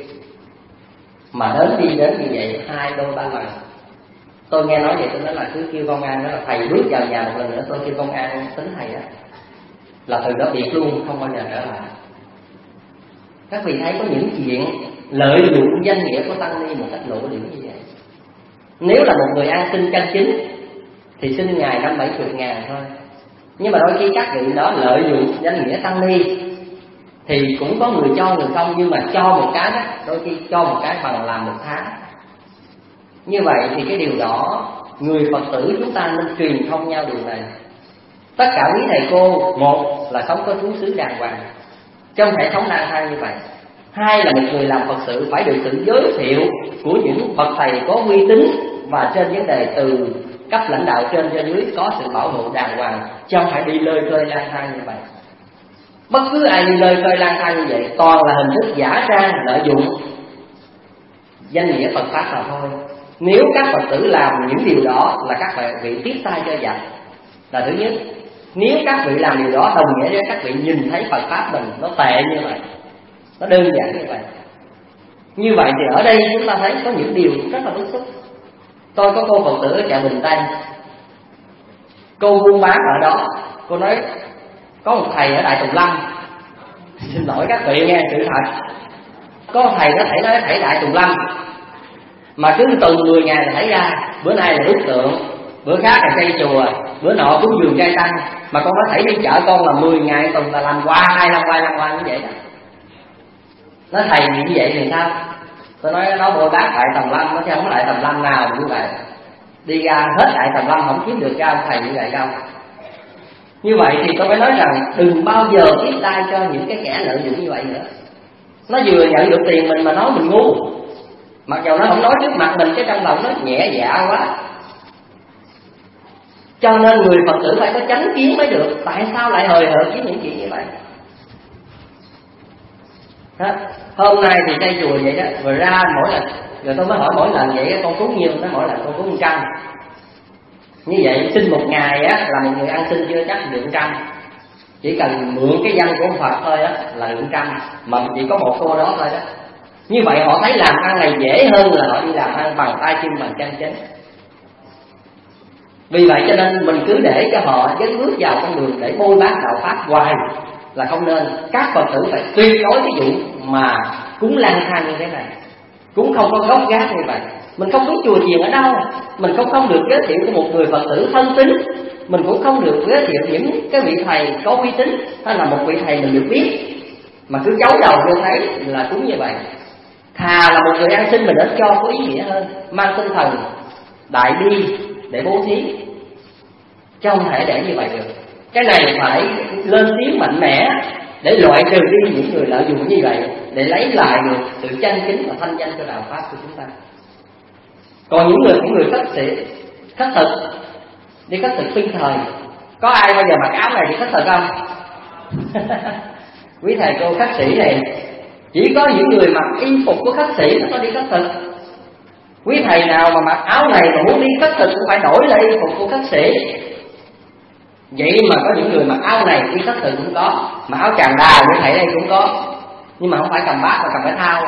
Mà đến như vậy 2 đôi 3 lần. Tôi nghe nói vậy tôi nói là cứ kêu công an, nói là thầy bước vào nhà một lần nữa tôi kêu công an tính thầy đó, là từ đó biệt luôn, không bao giờ trở lại. Các vị thấy có những chuyện lợi dụng danh nghĩa của tăng ni một cách lộ liễu như vậy. Nếu là một người ăn xin chân chính thì xin ngày 50-70 ngàn thôi, nhưng mà đôi khi các vị đó lợi dụng danh nghĩa tăng ni thì cũng có người cho người không, nhưng mà cho một cái đó, đôi khi cho một cái bằng làm 1 tháng. Như vậy thì cái điều đó người Phật tử chúng ta nên truyền thông nhau điều này. Tất cả quý thầy cô, một là sống có trú xứ đàng hoàng trong hệ thống lang thang như vậy, 2 là một người làm Phật sự phải được sự giới thiệu của những bậc thầy có uy tín, và trên vấn đề từ cấp lãnh đạo trên cho dưới có sự bảo hộ đàng hoàng, chứ không phải đi lơi khơi lang thang như vậy. Bất cứ ai đi lơi khơi lang thang như vậy toàn là hình thức giả trang lợi dụng danh nghĩa Phật pháp mà thôi. Nếu các Phật tử làm những điều đó là các vị tiếp tay cho giặc là thứ nhất. Nếu các vị làm điều đó đồng nghĩa với các vị nhìn thấy Phật pháp mình nó tệ như vậy, nó đơn giản như vậy. Như vậy thì ở đây chúng ta thấy có những điều rất là bức xúc. Tôi có cô Phật tử ở chợ Bình Tây, cô buôn bán ở đó, cô nói có một thầy ở Đại Tùng Lâm, xin lỗi các vị nghe sự thật, có một thầy nó thể nói thầy Đại Tùng Lâm mà cứ từ 10 ngày là thấy ra, bữa nay là đúc tượng, bữa khác là xây chùa, bữa nọ cúng dường cây tăng, mà con có thể đi chợ con là 10 ngày tuần là làm qua 2 năm qua như vậy đó. Nói thầy như vậy thì sao? Tôi nói nó bôi bác Đại Tùng Lâm, nó chứ không có Đại Tùng Lâm nào như vậy. Đi ra hết Đại Tùng Lâm không kiếm được ra ông thầy như vậy đâu. Như vậy thì tôi phải nói rằng đừng bao giờ tiếp tay cho những cái kẻ lợi dụng như vậy nữa. Nó vừa nhận được tiền mình mà nói mình ngu, mặc dù nó không nói trước mặt mình, cái trong lòng nó nhẹ dạ quá. Cho nên người Phật tử phải có chánh kiến mới được. Tại sao lại hời hợt với những chuyện như vậy? Đó. Hôm nay thì xây chùa vậy đó, rồi ra mỗi lần, rồi tôi mới hỏi mỗi lần vậy con cúng nhiêu, nó mỗi lần con cúng 100. Như vậy xin một ngày á là một người ăn xin chưa chắc được 100, chỉ cần mượn cái danh của ông Phật thôi á là được 100, mà chỉ có một cô đó thôi đó. Như vậy họ thấy làm ăn này dễ hơn là họ đi làm ăn bằng tay chân bằng chân chính. Vì vậy cho nên mình cứ để cho họ dấn bước vào con đường để bôi bác đạo pháp hoài là không nên. Các Phật tử phải tuyệt đối cái vụ mà cúng lang thang như thế này, cũng không có gốc gác như vậy. Mình không biết chùa chiền ở đâu, mình không được giới thiệu của một người Phật tử thân tín, mình cũng không được giới thiệu những cái vị thầy có uy tín, hay là một vị thầy mình được biết, mà cứ giấu đầu vô thấy là cúng như vậy. Thà là một người ăn xin mình đến cho có ý nghĩa hơn, mang tinh thần đại bi để bố thí, chứ không thể để như vậy được. Cái này phải lên tiếng mạnh mẽ để loại trừ đi những người lợi dụng như vậy, để lấy lại được sự chân chính và thanh danh cho đạo pháp của chúng ta. Còn những người khất thực đi khất thực phiên thời, có ai bao giờ mặc áo này đi khất thực không? Quý thầy cô khất sĩ này, chỉ có những người mặc y phục của khất sĩ nó có đi khất thực. Quý thầy nào mà mặc áo này mà muốn đi khất thực cũng phải đổi lại y phục của khất sĩ. Vậy mà có những người mặc áo này đi khất thực cũng có, mà áo tràng đào như thầy đây cũng có, nhưng mà không phải cầm bát mà cầm cái thao.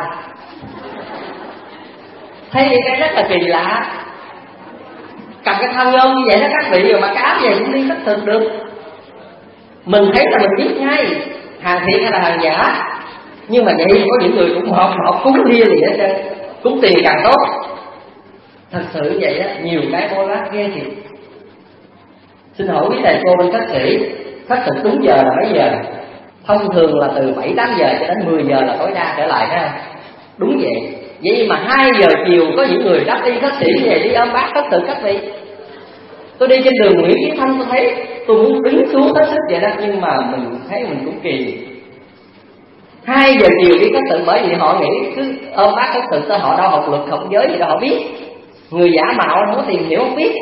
Thấy cái rất là kỳ lạ, cầm cái thao nhôm như vậy đó các vị, rồi mặc cái áo vậy cũng đi khất thực được. Mình thấy là mình biết ngay hàng thiệt hay là hàng giả. Nhưng mà vậy có những người cũng họ cúng lia gì hết trơn, cúng tiền càng tốt. Thật sự vậy á, nhiều cái bôi bác ghê thiệt. Xin hỏi quý thầy cô bên khất sĩ, Khất thực đúng giờ là mấy giờ? Thông thường là từ 7-8 giờ cho đến 10 giờ là tối đa trở lại ha. Đúng vậy. Vậy mà 2 giờ chiều có những người đắp y khất sĩ về đi ôm bát khất thực các vị. Tôi đi trên đường Nguyễn Chí Thanh tôi thấy tôi muốn đứng xuống hết sức vậy đó, nhưng mà mình thấy mình cũng kỳ. 2 giờ chiều đi khất thực, bởi vì họ nghĩ cứ ôm bát khất thực, họ đâu học luật học giới gì đâu họ biết. Người giả mạo không có tìm hiểu không biết.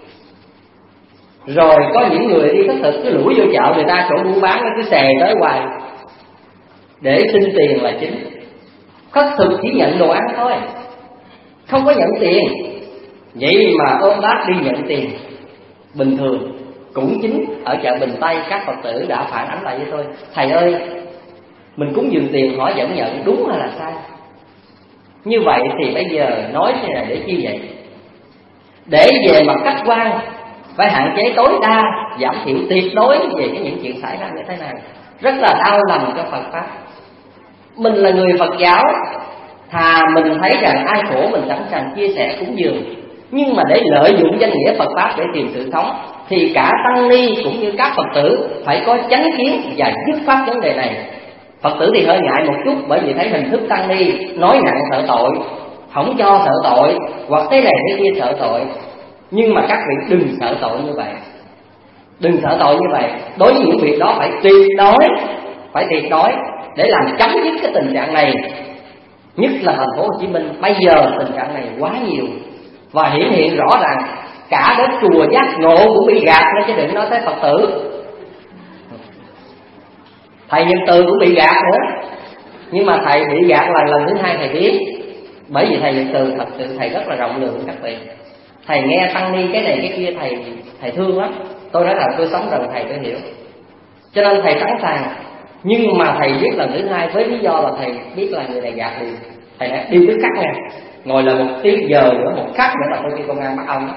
Rồi có những người đi khất thực cứ lủi vô chợ người ta chỗ buôn bán nó cứ xè tới hoài để xin tiền là chính. Khất thực chỉ nhận đồ ăn thôi, không có nhận tiền. Vậy mà ôm bát đi nhận tiền bình thường. Cũng chính ở chợ Bình Tây các Phật tử đã phản ánh lại với tôi: thầy ơi, mình cúng dường tiền họ vẫn nhận, đúng hay là sai? Như vậy thì bây giờ nói thế này để chi vậy? Để về mặt khách quan phải hạn chế tối đa, giảm thiểu tuyệt đối về những chuyện xảy ra như thế này. Rất là đau lòng cho Phật Pháp. Mình là người Phật giáo, thà mình thấy rằng ai khổ mình sẵn sàng chia sẻ cúng dường. Nhưng mà để lợi dụng danh nghĩa Phật Pháp để tìm sự sống thì cả tăng ni cũng như các Phật tử phải có chánh kiến và dứt khoát vấn đề này. Phật tử thì hơi ngại một chút, bởi vì thấy hình thức tăng ni nói nặng sợ tội, không cho sợ tội, hoặc thế này thế kia sợ tội. Nhưng mà các vị đừng sợ tội như vậy. Đừng sợ tội như vậy. Đối với những việc đó phải tuyệt đối để làm chấm dứt cái tình trạng này. Nhất là thành phố Hồ Chí Minh bây giờ tình trạng này quá nhiều và hiển hiện rõ ràng. Cả đến chùa Giác Ngộ cũng bị gạt nữa, chứ đừng nói tới Phật tử. Thầy Nhân Từ cũng bị gạt nữa. Nhưng mà thầy bị gạt là lần thứ 2 thầy biết. Bởi vì thầy Nhân Từ thật sự thầy rất là rộng lượng các vị. Thầy nghe tăng ni cái này cái kia thầy thương lắm. Tôi nói là tôi sống gần thầy tôi hiểu. Cho nên thầy sẵn sàng. Nhưng mà thầy biết lần thứ 2 với lý do là thầy biết là người này gạt đi. Thầy nói đi tức khắc nha, ngồi là 1 tiếng giờ nữa, 1 khắc nữa là tôi đi công an bắt ông.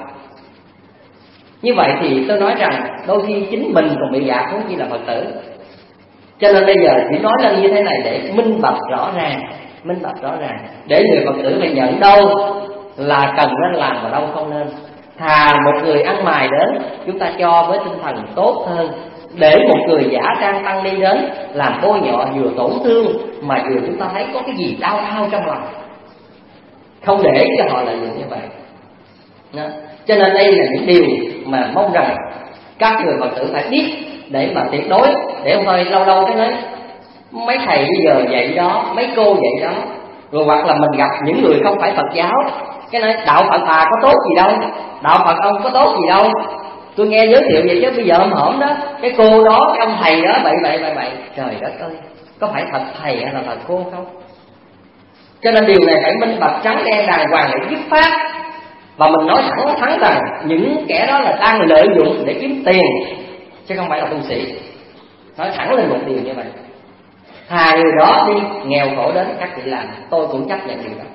Như vậy thì tôi nói rằng đôi khi chính mình còn bị gạt, huống chi là Phật tử. Cho nên bây giờ chỉ nói lên như thế này để minh bạch rõ ràng, để người Phật tử phải nhận đâu là cần nên làm và đâu không nên. Thà một người ăn mài đến chúng ta cho với tinh thần tốt hơn, để một người giả trang tăng ni đến làm bôi nhọ, vừa tổn thương mà vừa chúng ta thấy có cái gì đau trong lòng. Không để cho họ lợi dụng như vậy. Đó. Cho nên đây là những điều mà mong rằng các người Phật tử phải biết để mà tuyệt đối, để không thôi lâu lâu cái nói mấy thầy bây giờ vậy đó, mấy cô vậy đó. Rồi hoặc là mình gặp những người không phải Phật giáo, cái nói đạo Phật bà có tốt gì đâu, đạo Phật ông có tốt gì đâu. Tôi nghe giới thiệu vậy chứ bây giờ hổm đó, cái cô đó, cái ông thầy đó vậy. Trời đất ơi, có phải thật thầy hay là thật cô không? Cho nên điều này phải minh bạch trắng đen đàng hoàng để dứt phát. Và mình nói thẳng rằng những kẻ đó là đang lợi dụng để kiếm tiền, chứ không phải là tu sĩ. Nói thẳng lên một điều như vậy. Thà người đó đi nghèo khổ đến các vị làm, tôi cũng chấp nhận điều đó.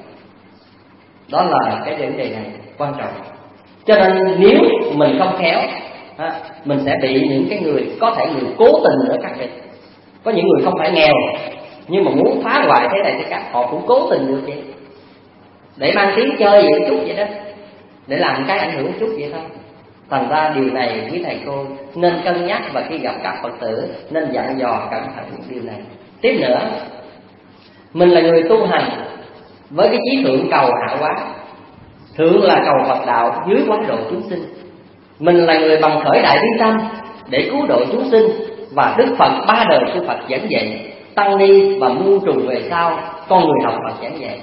Đó là cái vấn đề này quan trọng. Cho nên nếu mình không khéo, mình sẽ bị những cái người, có thể người cố tình nữa các vị. Có những người không phải nghèo nhưng mà muốn phá hoại thế này thế khác, họ cũng cố tình được vậy, để mang tiếng chơi vậy chút vậy đó, để làm cái ảnh hưởng chút vậy thôi. Thành ra điều này quý thầy cô nên cân nhắc, và khi gặp các Phật tử nên dặn dò cẩn thận điều này. Tiếp nữa, mình là người tu hành với cái chí thượng cầu hạ hóa. Thượng là cầu Phật đạo, dưới quá độ chúng sinh. Mình là người bằng khởi đại bi tâm để cứu độ chúng sinh, và Đức Phật 3 đời sư Phật giảng dạy, tăng ni và muôn trùng về sau con người học Phật giảng dạy.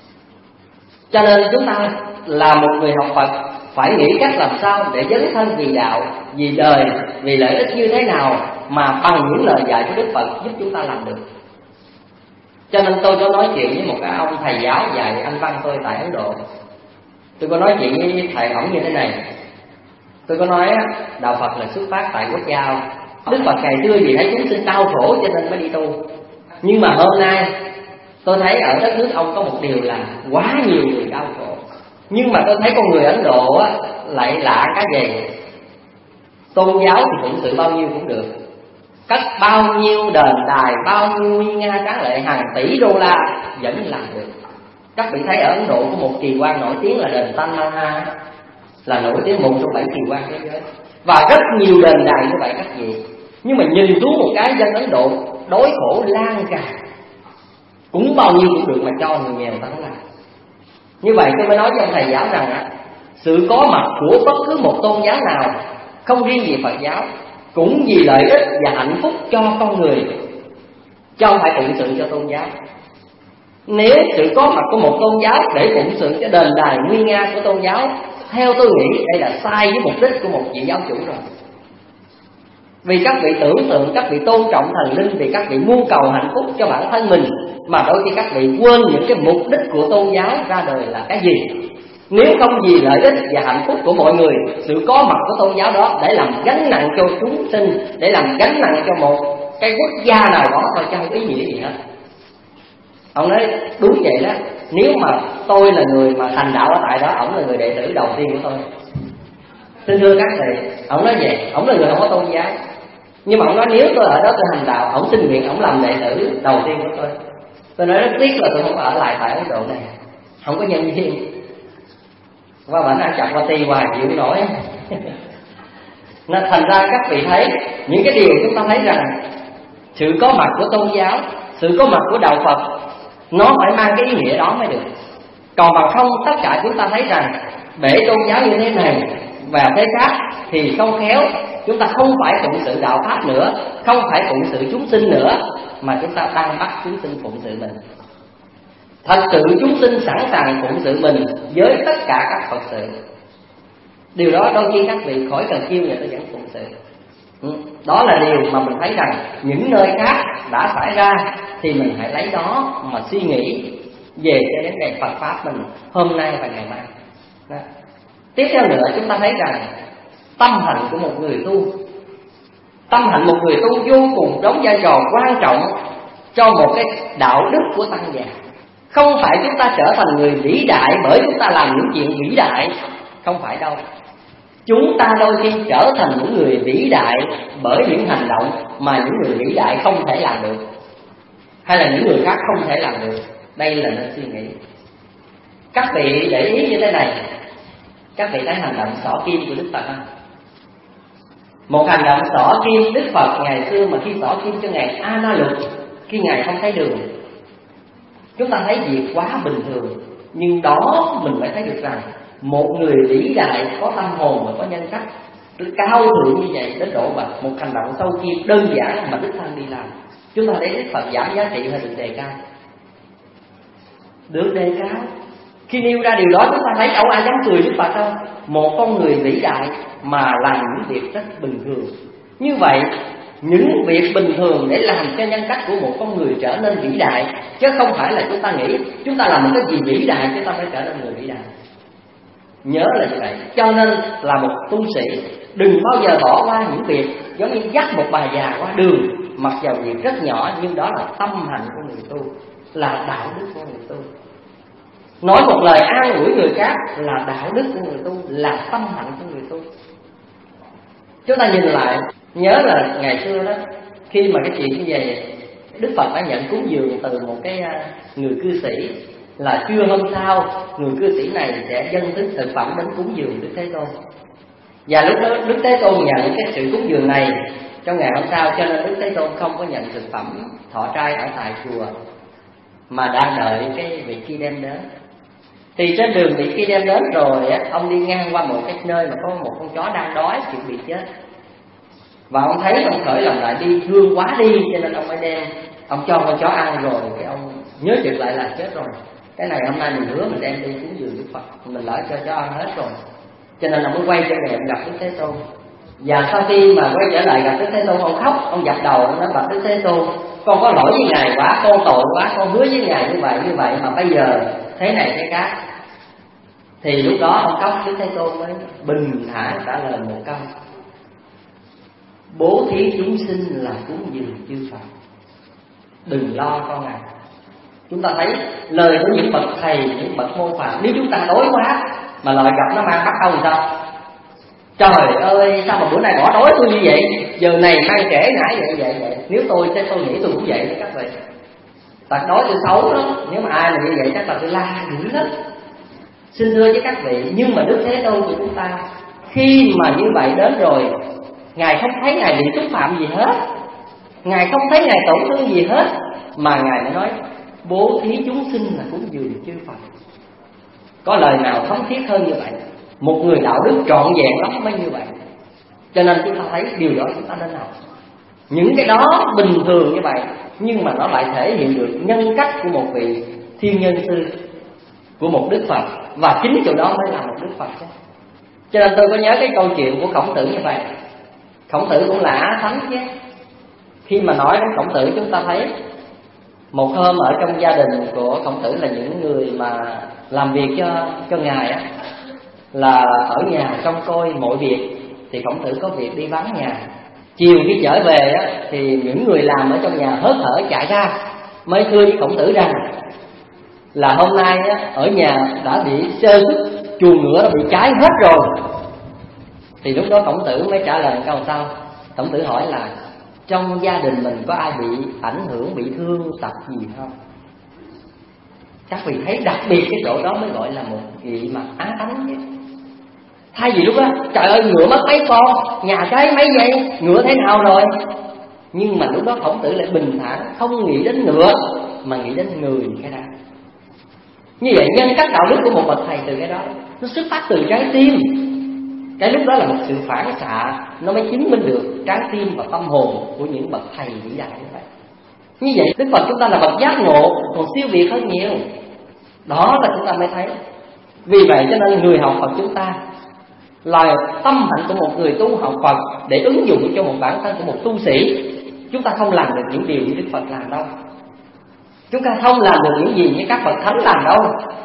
Cho nên chúng ta là một người học Phật phải nghĩ cách làm sao để dấn thân vì đạo, vì đời, vì lợi ích như thế nào mà bằng những lời dạy của Đức Phật giúp chúng ta làm được. Cho nên tôi có nói chuyện với một cái ông thầy giáo dạy Anh văn tôi tại Ấn Độ. Tôi có nói chuyện với thầy ổng như thế này. Tôi có nói đạo Phật là xuất phát tại Quốc Giao. Đức Phật ngày xưa vì thấy chúng sinh đau khổ cho nên mới đi tu. Nhưng mà hôm nay tôi thấy ở đất nước ông có một điều là quá nhiều người đau khổ. Nhưng mà tôi thấy con người Ấn Độ lại lạ cái gì? Tôn giáo thì phụng sự bao nhiêu cũng được, cất bao nhiêu đền đài, bao nhiêu nguy nga tráng lệ, hàng tỷ đô la vẫn làm được. Các vị thấy ở Ấn Độ có một kỳ quan nổi tiếng là đền Taj Mahal, là nổi tiếng một trong 7 kỳ quan thế giới, và rất nhiều đền đài như vậy các vị. Nhưng mà nhìn xuống một cái, dân Ấn Độ đói khổ lan tràn, cũng bao nhiêu cũng được mà cho người nghèo ta không làm. Như vậy tôi mới nói với ông thầy giáo rằng sự có mặt của bất cứ một tôn giáo nào, không riêng gì Phật giáo, cũng vì lợi ích và hạnh phúc cho con người, chứ không phải phụng sự cho tôn giáo. Nếu sự có mặt của một tôn giáo để phụng sự cho đền đài nguy nga của tôn giáo, theo tôi nghĩ đây là sai với mục đích của một vị giáo chủ rồi. Vì các vị tưởng tượng, các vị tôn trọng thần linh, vì các vị mưu cầu hạnh phúc cho bản thân mình, mà đôi khi các vị quên những cái mục đích của tôn giáo ra đời là cái gì. Nếu không vì lợi ích và hạnh phúc của mọi người, sự có mặt của tôn giáo đó để làm gánh nặng cho chúng sinh, để làm gánh nặng cho một cái quốc gia nào đó thôi, chứ không có ý nghĩa gì hết. Ông nói đúng vậy đó. Nếu mà tôi là người mà thành đạo ở tại đó, ổng là người đệ tử đầu tiên của tôi. Xin thưa các thầy, ổng nói vậy, ổng là người không có tôn giáo, nhưng mà ổng nói nếu tôi ở đó tôi hành đạo, ổng xin nguyện ổng làm đệ tử đầu tiên của tôi. Tôi nói rất tiếc là tôi không ở lại tại Ấn Độ này, không có nhân viên. Qua bển ăn chặt qua ti hoài chịu nổi. Nên thành ra các vị thấy những cái điều chúng ta thấy rằng sự có mặt của tôn giáo, sự có mặt của đạo Phật, nó phải mang cái ý nghĩa đó mới được. Còn bằng không, tất cả chúng ta thấy rằng bể tôn giáo như thế này và thế khác thì không khéo chúng ta không phải phụng sự đạo pháp nữa, không phải phụng sự chúng sinh nữa, mà chúng ta đang bắt chúng sinh phụng sự mình. Thật sự chúng sinh sẵn sàng phụng sự mình với tất cả các Phật sự. Điều đó đôi khi các vị khỏi cần kêu người ta vẫn phụng sự. Đó là điều mà mình thấy rằng những nơi khác đã xảy ra thì mình hãy lấy đó mà suy nghĩ về cho đến ngày Phật Pháp mình hôm nay và ngày mai. Đó. Tiếp theo nữa chúng ta thấy rằng tâm hạnh của một người tu, tâm hạnh một người tu vô cùng đóng vai trò quan trọng cho một cái đạo đức của tăng già. Không phải chúng ta trở thành người vĩ đại bởi chúng ta làm những chuyện vĩ đại, không phải đâu. Chúng ta đôi khi trở thành những người vĩ đại bởi những hành động mà những người vĩ đại không thể làm được, hay là những người khác không thể làm được. Đây là nên suy nghĩ. Các vị để ý như thế này, các vị thấy hành động xỏ kim của Đức Phật không? Một hành động xỏ kim, Đức Phật ngày xưa mà khi xỏ kim cho Ngài A Na Lục, khi Ngài không thấy đường, chúng ta thấy việc quá bình thường. Nhưng đó mình phải thấy được rằng một người vĩ đại có tâm hồn và có nhân cách cao thượng như vậy đến độ mà một hành động sâu kim đơn giản mà Đức Thân đi làm, chúng ta thấy Đức Phật giảm giá trị hay được đề cao? Được đề cao. Khi nêu ra điều đó chúng ta thấy đâu ai dám cười Đức Phật đâu. Một con người vĩ đại mà làm những việc rất bình thường. Như vậy những việc bình thường để làm cho nhân cách của một con người trở nên vĩ đại, chứ không phải là chúng ta nghĩ chúng ta làm một cái gì vĩ đại chúng ta phải trở nên người vĩ đại. Nhớ là như vậy. Cho nên là một tu sĩ đừng bao giờ bỏ qua những việc giống như dắt một bà già qua đường, mặc dầu việc rất nhỏ nhưng đó là tâm hành của người tu, là đạo đức của người tu. Nói một lời an ủi người khác là đạo đức của người tu, là tâm hạnh của người tu. Chúng ta nhìn lại, nhớ là ngày xưa đó, khi mà cái chuyện như vậy, Đức Phật đã nhận cúng dường từ một cái người cư sĩ, là trưa hôm sau người cư sĩ này sẽ dâng thực phẩm đến cúng dường Đức Thế Tôn. Và lúc đó Đức Thế Tôn nhận cái sự cúng dường này trong ngày hôm sau, cho nên Đức Thế Tôn không có nhận thực phẩm thọ trai ở tại chùa, mà đang đợi cái vị kia đem đến. Thì trên đường vị kia đem đến rồi, ông đi ngang qua một cái nơi mà có một con chó đang đói chuẩn bị chết, và ông thấy ông khởi lòng lại đi thương quá đi, cho nên ông mới đem, ông cho con chó ăn rồi cái ông nhớ chợt lại là chết rồi, cái này hôm nay mình hứa mình đem đi cúng dường Đức Phật, mình lỡ cho chó ăn hết rồi, cho nên ông mới quay trở về gặp Đức Thế Tôn. Và sau khi mà quay trở lại gặp Đức Thế Tôn, ông khóc, ông dập đầu, ông nói bạch Đức Thế Tôn, con có lỗi với Ngài quá, con tội quá, con hứa với Ngài như vậy mà bây giờ thế này thế khác. Thì lúc đó ông khóc, Đức Thế Tôn mới bình thản trả lời một câu: bố thí chúng sinh là cúng dường chư Phật, đừng lo con à. Chúng ta thấy lời của những bậc thầy, những bậc môn phạm, nếu chúng ta đói quá mà lời gặp nó mang bắt không sao? Trời ơi, sao mà bữa nay bỏ đói tôi như vậy, giờ này mang trễ nãy vậy. Nếu tôi nghĩ tôi cũng vậy đó các vị. Tật đói tôi xấu lắm, nếu mà ai mà như vậy chắc là tôi la dữ lắm. Xin thưa với các vị, nhưng mà Đức Thế Tôn của chúng ta khi mà như vậy đến rồi Ngài không thấy Ngài bị xúc phạm gì hết, Ngài không thấy Ngài tổn thương gì hết, mà Ngài mới nói bố thí chúng sinh là cúng dường chư Phật. Có lời nào thống thiết hơn như vậy? Một người đạo đức trọn vẹn lắm mới như vậy. Cho nên chúng ta thấy điều đó chúng ta nên học. Những cái đó bình thường như vậy, nhưng mà nó lại thể hiện được nhân cách của một vị thiên nhân sư, của một Đức Phật. Và chính chỗ đó mới là một Đức Phật chứ. Cho nên tôi có nhớ cái câu chuyện của Khổng Tử như vậy. Khổng Tử cũng là Á Thánh chứ. Khi mà nói đến Khổng Tử, chúng ta thấy một hôm ở trong gia đình của Khổng Tử là những người mà làm việc cho Ngài á, là ở nhà trông coi mọi việc, thì Khổng Tử có việc đi vắng nhà. Chiều khi trở về á, thì những người làm ở trong nhà hớt hở chạy ra mới thưa với Khổng Tử rằng là hôm nay á, ở nhà đã bị sơ xuất, chuồng ngựa đã bị cháy hết rồi. Thì lúc đó Khổng Tử mới trả lời câu sau. Khổng Tử hỏi là trong gia đình mình có ai bị ảnh hưởng, bị thương tật gì không? Các vị thấy đặc biệt cái chỗ đó mới gọi là một vị mà Á Thánh chứ. Thay vì lúc đó trời ơi ngựa mất mấy con, nhà cháy mấy giây, ngựa thế nào rồi? Nhưng mà lúc đó Khổng Tử lại bình thản, không nghĩ đến ngựa mà nghĩ đến người cái đó. Như vậy nhân cách đạo đức của một bậc thầy từ cái đó, nó xuất phát từ trái tim. Cái lúc đó là một sự phản xạ, nó mới chứng minh được trái tim và tâm hồn của những bậc thầy vĩ đại như vậy. Như vậy Đức Phật chúng ta là bậc giác ngộ, còn siêu việt hơn nhiều. Đó là chúng ta mới thấy. Vì vậy cho nên người học Phật chúng ta là tâm hạnh của một người tu học Phật để ứng dụng cho một bản thân của một tu sĩ. Chúng ta không làm được những điều như Đức Phật làm đâu. Chúng ta không làm được những gì như các bậc thánh làm đâu.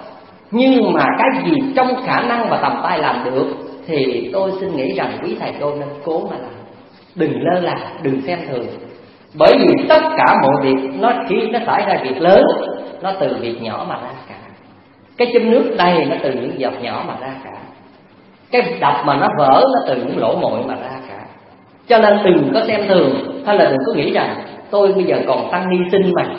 Nhưng mà cái gì trong khả năng và tầm tay làm được thì tôi xin nghĩ rằng quý thầy cô nên cố mà làm. Đừng lơ là, đừng xem thường. Bởi vì tất cả mọi việc khi nó xảy ra việc lớn, nó từ việc nhỏ mà ra cả. Cái chum nước đây nó từ những giọt nhỏ mà ra cả. Cái đập mà nó vỡ nó từ những lỗ mội mà ra cả. Cho nên đừng có xem thường, hay là đừng có nghĩ rằng tôi bây giờ còn tăng ni sinh mà,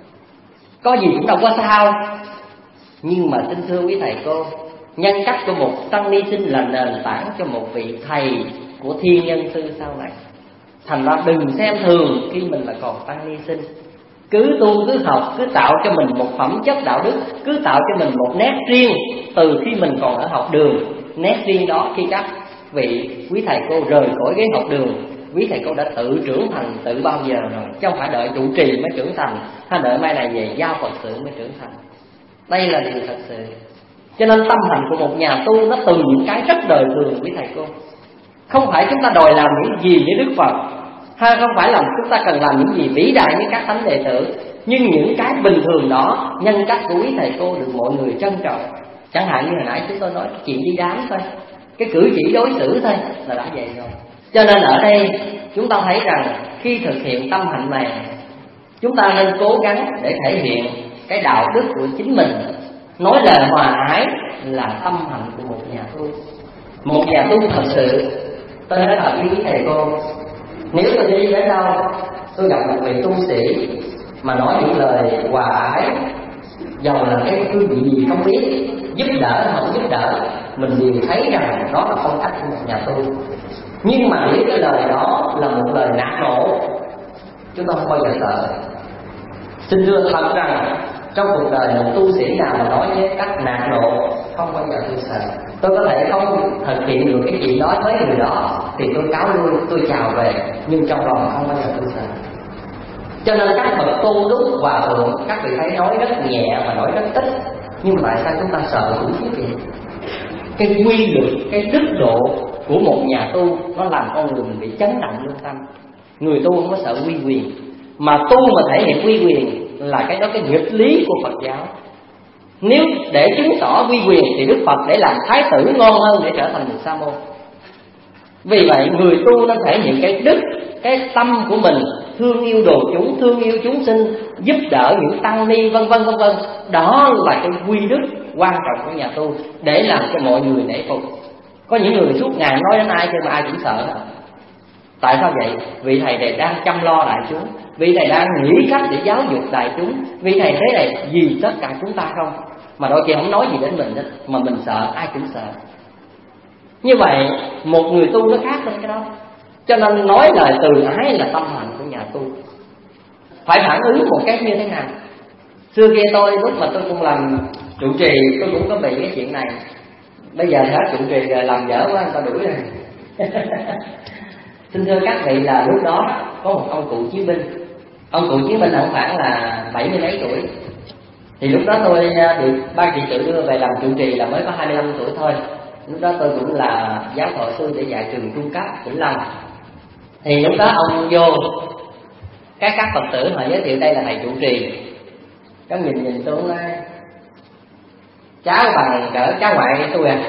có gì cũng đâu có sao. Nhưng mà xin thưa quý thầy cô, nhân cách của một tăng ni sinh là nền tảng cho một vị thầy của thiên nhân sư sau này. Thành ra đừng xem thường khi mình là còn tăng ni sinh. Cứ tu, cứ học, cứ tạo cho mình một phẩm chất đạo đức, cứ tạo cho mình một nét riêng từ khi mình còn ở học đường. Nét riêng đó khi các vị quý thầy cô rời khỏi ghế học đường, quý thầy cô đã tự trưởng thành từ bao giờ rồi, chứ không phải đợi trụ trì mới trưởng thành, hay đợi mai này về giao Phật sự mới trưởng thành. Đây là điều thật sự. Cho nên tâm hành của một nhà tu nó từ những cái rất đời thường quý thầy cô. Không phải chúng ta đòi làm những gì như Đức Phật, hay không phải là chúng ta cần làm những gì vĩ đại như các thánh đệ tử, nhưng những cái bình thường đó, nhân cách của quý thầy cô được mọi người trân trọng. Chẳng hạn như hồi nãy chúng tôi nói chuyện đi đám thôi, cái cử chỉ đối xử thôi là đã vậy rồi. Cho nên ở đây chúng ta thấy rằng khi thực hiện tâm hạnh này, chúng ta nên cố gắng để thể hiện cái đạo đức của chính mình. Nói lời hòa ái là tâm hạnh của một nhà tu. Một nhà tu thật sự, tôi nói thật với quý thầy cô, nếu tôi đi đến đâu tôi gặp một vị tu sĩ mà nói những lời hòa ái, dầu là cái cương vị gì không biết, giúp đỡ không giúp đỡ, mình đều thấy rằng đó là phong cách của một nhà tu. Nhưng mà nếu cái lời đó là một lời nạt nộ, chúng ta không bao giờ sợ. Xin thưa thật rằng trong cuộc đời một tu sĩ nào mà nói với cách nạt nộ, không bao giờ tôi sợ. Tôi có thể không thực hiện được cái chuyện đó với người đó thì tôi cáo lui, tôi chào về, nhưng trong lòng không bao giờ tôi sợ. Cho nên các bậc tu đức hòa thượng, các vị thấy nói rất nhẹ và nói rất ít, nhưng tại sao chúng ta sợ khủng khiếp vậy? Cái quy luật, cái đức độ của một nhà tu nó làm con người mình bị chấn động lương tâm. Người tu không có sợ uy quyền, mà tu mà thể hiện uy quyền là cái đó cái nghịch lý của Phật giáo. Nếu để chứng tỏ uy quyền thì Đức Phật để làm thái tử ngon hơn để trở thành một sa môn. Vì vậy người tu nó thể hiện cái đức, cái tâm của mình, thương yêu đồ chúng, thương yêu chúng sinh, giúp đỡ những tăng ni vân vân vân vân. Đó là cái quy đức quan trọng của nhà tu để làm cho mọi người nể phục. Có những người suốt ngày nói đến ai mà ai cũng sợ. Tại sao vậy? Vị thầy này đang chăm lo đại chúng, vị thầy đang nghĩ cách để giáo dục đại chúng, vị thầy thế này vì tất cả chúng ta không, mà đôi khi không nói gì đến mình hết, mà mình sợ ai cũng sợ. Như vậy một người tu nó khác hơn cái đó. Cho nên nói lời từ ái là tâm hạnh của nhà tu. Phải phản ứng một cách như thế nào? Xưa kia tôi lúc mà tôi cũng làm trụ trì, tôi cũng có bị cái chuyện này. Bây giờ hết trụ trì rồi, làm dở quá người ta đuổi rồi. Xin thưa các vị là lúc đó có một ông cụ chiến binh. Ông cụ chiến binh khoảng là 70 mấy tuổi. Thì lúc đó tôi được ban trị sự đưa về làm trụ trì là mới có 25 tuổi thôi. Lúc đó tôi cũng là giáo thọ sư để dạy trường trung cấp Vĩnh Long. Thì lúc đó ông vô, các Phật tử họ giới thiệu đây là thầy trụ trì. Có nhìn tôi nói cháu bằng cỡ cháu ngoại tôi à.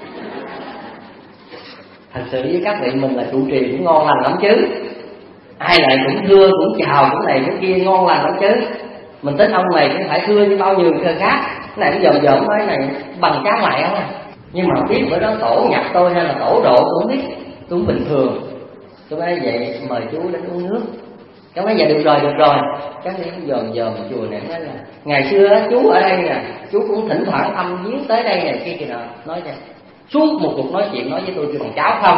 Thật sự với các vị mình là trụ trì cũng ngon lành lắm chứ. Ai lại cũng thưa, cũng chào, cũng này cũng kia, ngon lành lắm chứ. Mình tính ông này cũng phải thưa như bao nhiêu người khác. Cái này cũng dòm nói này bằng cháu ngoại không à. Nhưng mà biết bữa đó tổ nhập tôi hay là tổ độ tôi không biết. Tôi cũng bình thường. Tôi nói vậy mời chú đến uống nước. Cháu nói dạ được rồi. Cháu đi dòm chùa này nói là ngày xưa chú ở đây nè, chú cũng thỉnh thoảng thăm viếng tới đây này kia nọ. Nói vậy suốt một cuộc nói chuyện nói với tôi kêu bằng cháu không.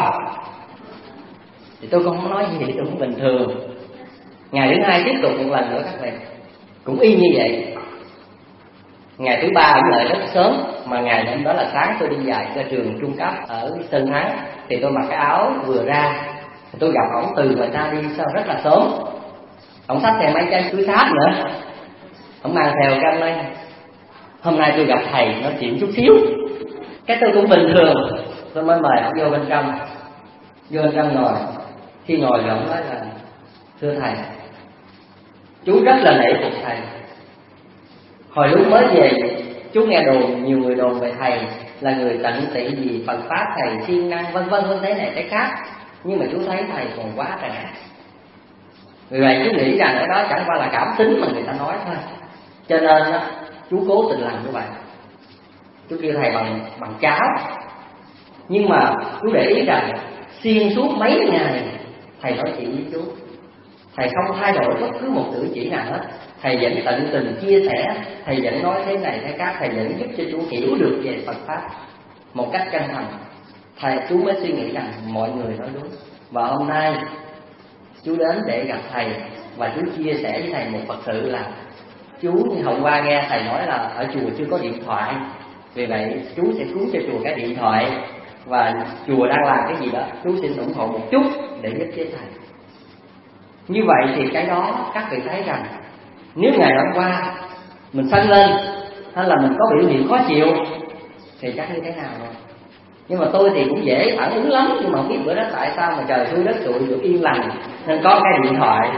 Thì tôi không nói gì, tôi cũng bình thường. Ngày thứ hai tiếp tục một lần nữa các bạn, cũng y như vậy. Ngày thứ ba cũng lại rất sớm, mà ngày hôm đó là sáng tôi đi dạy cho trường trung cấp ở Sơn Thắng. Thì tôi mặc cái áo vừa ra, tôi gặp ổng từ người ta đi sao rất là sớm. Ổng xách theo mấy chai túi sáp nữa, ổng mang theo cái ông nói hôm nay tôi gặp thầy nói chuyện chút xíu. Cái tôi cũng bình thường, tôi mới mời ổng vô bên trong. Vô bên trong ngồi. Khi ngồi rồi ổng nói là thưa thầy, chú rất là nể phục thầy. Hồi lúc mới về chú nghe đồn, nhiều người đồn về thầy là người tận tụy vì Phật pháp, thầy siêng năng vân vân thế này thế khác. Nhưng mà chú thấy thầy còn quá trẻ. Vì vậy chú nghĩ rằng ở đó chẳng qua là cảm tính mà người ta nói thôi. Cho nên chú cố tình làm như vậy. Chú kêu thầy bằng cháu. Nhưng mà chú để ý rằng xuyên suốt mấy ngày thầy nói chuyện với chú, thầy không thay đổi bất cứ một cử chỉ nào hết. Thầy vẫn tận tình chia sẻ, thầy vẫn nói thế này thế khác, thầy vẫn giúp cho chú hiểu được về Phật pháp một cách chân thành. Chú mới suy nghĩ rằng mọi người nói đúng. Và hôm nay chú đến để gặp thầy và chú chia sẻ với thầy một Phật sự là chú hôm qua nghe thầy nói là ở chùa chưa có điện thoại, vì vậy chú sẽ cúng cho chùa cái điện thoại, và chùa đang làm cái gì đó chú xin ủng hộ một chút để giúp với thầy. Như vậy thì cái đó các vị thấy rằng nếu ngày hôm qua mình sân lên hay là mình có biểu hiện khó chịu thì chắc như thế nào rồi. Nhưng mà tôi thì cũng dễ phản ứng lắm, nhưng mà không biết bữa đó tại sao mà trời xuôi đất trụi được yên lành nên có cái điện thoại.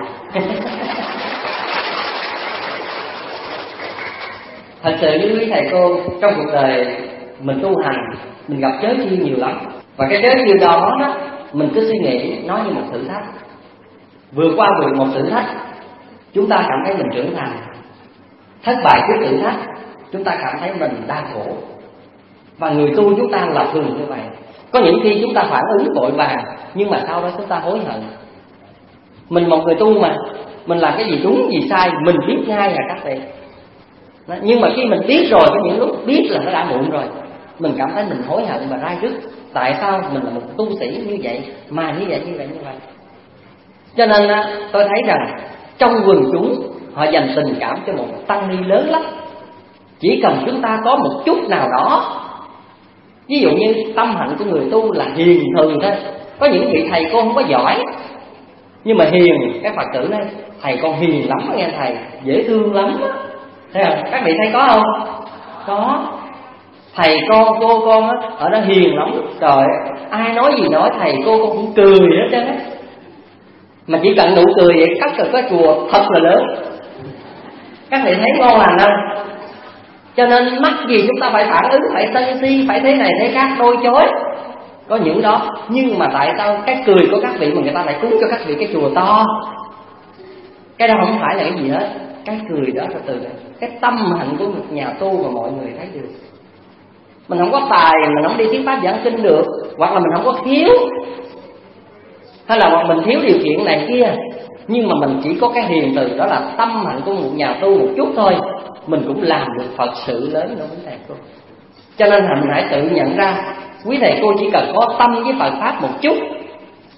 Thật sự với quý thầy cô, trong cuộc đời mình tu hành, mình gặp chớ duyên nhiều lắm. Và cái chớ duyên đó mình cứ suy nghĩ nó như một thử thách. Vượt qua một thử thách, chúng ta cảm thấy mình trưởng thành. Thất bại trước thử thách, chúng ta cảm thấy mình đau khổ. Và người tu chúng ta là thường như vậy. Có những khi chúng ta phản ứng vội vàng, nhưng mà sau đó chúng ta hối hận. Mình một người tu mà, mình làm cái gì đúng gì sai mình biết ngay là các vị. Nhưng mà khi mình biết rồi, có những lúc biết là nó đã muộn rồi, mình cảm thấy mình hối hận và rai rứt. Tại sao mình là một tu sĩ như vậy mà như vậy. Cho nên tôi thấy rằng trong quần chúng họ dành tình cảm cho một tăng ni lớn lắm. Chỉ cần chúng ta có một chút nào đó, ví dụ như tâm hạnh của người tu là hiền thường thôi. Có những vị thầy con không có giỏi, nhưng mà hiền, các Phật tử này thầy con hiền lắm nghe thầy, dễ thương lắm. Thấy không? Các vị thấy có không? Có. Thầy con, cô con ở đó hiền lắm. Trời, ai nói gì nói, thầy cô con cũng cười hết trơn á. Mà chỉ cần nụ cười vậy cắt được cái chùa thật là lớn. Các vị thấy ngon lành không? Cho nên mắc gì chúng ta phải phản ứng, phải sân si, phải thế này thế khác, đôi chối. Có những đó. Nhưng mà tại sao cái cười của các vị mà người ta lại cúng cho các vị cái chùa to? Cái đó không phải là cái gì hết. Cái cười đó là từ cái tâm hạnh của một nhà tu mà mọi người thấy được. Mình không có tài, mình không đi thuyết pháp giảng kinh được, hoặc là mình không có thiếu, hay là mình thiếu điều kiện này kia, nhưng mà mình chỉ có cái hiền từ, đó là tâm hạnh của một nhà tu một chút thôi, mình cũng làm được Phật sự lớn nữa quý thầy cô. Cho nên mình hãy tự nhận ra, quý thầy cô chỉ cần có tâm với Phật pháp một chút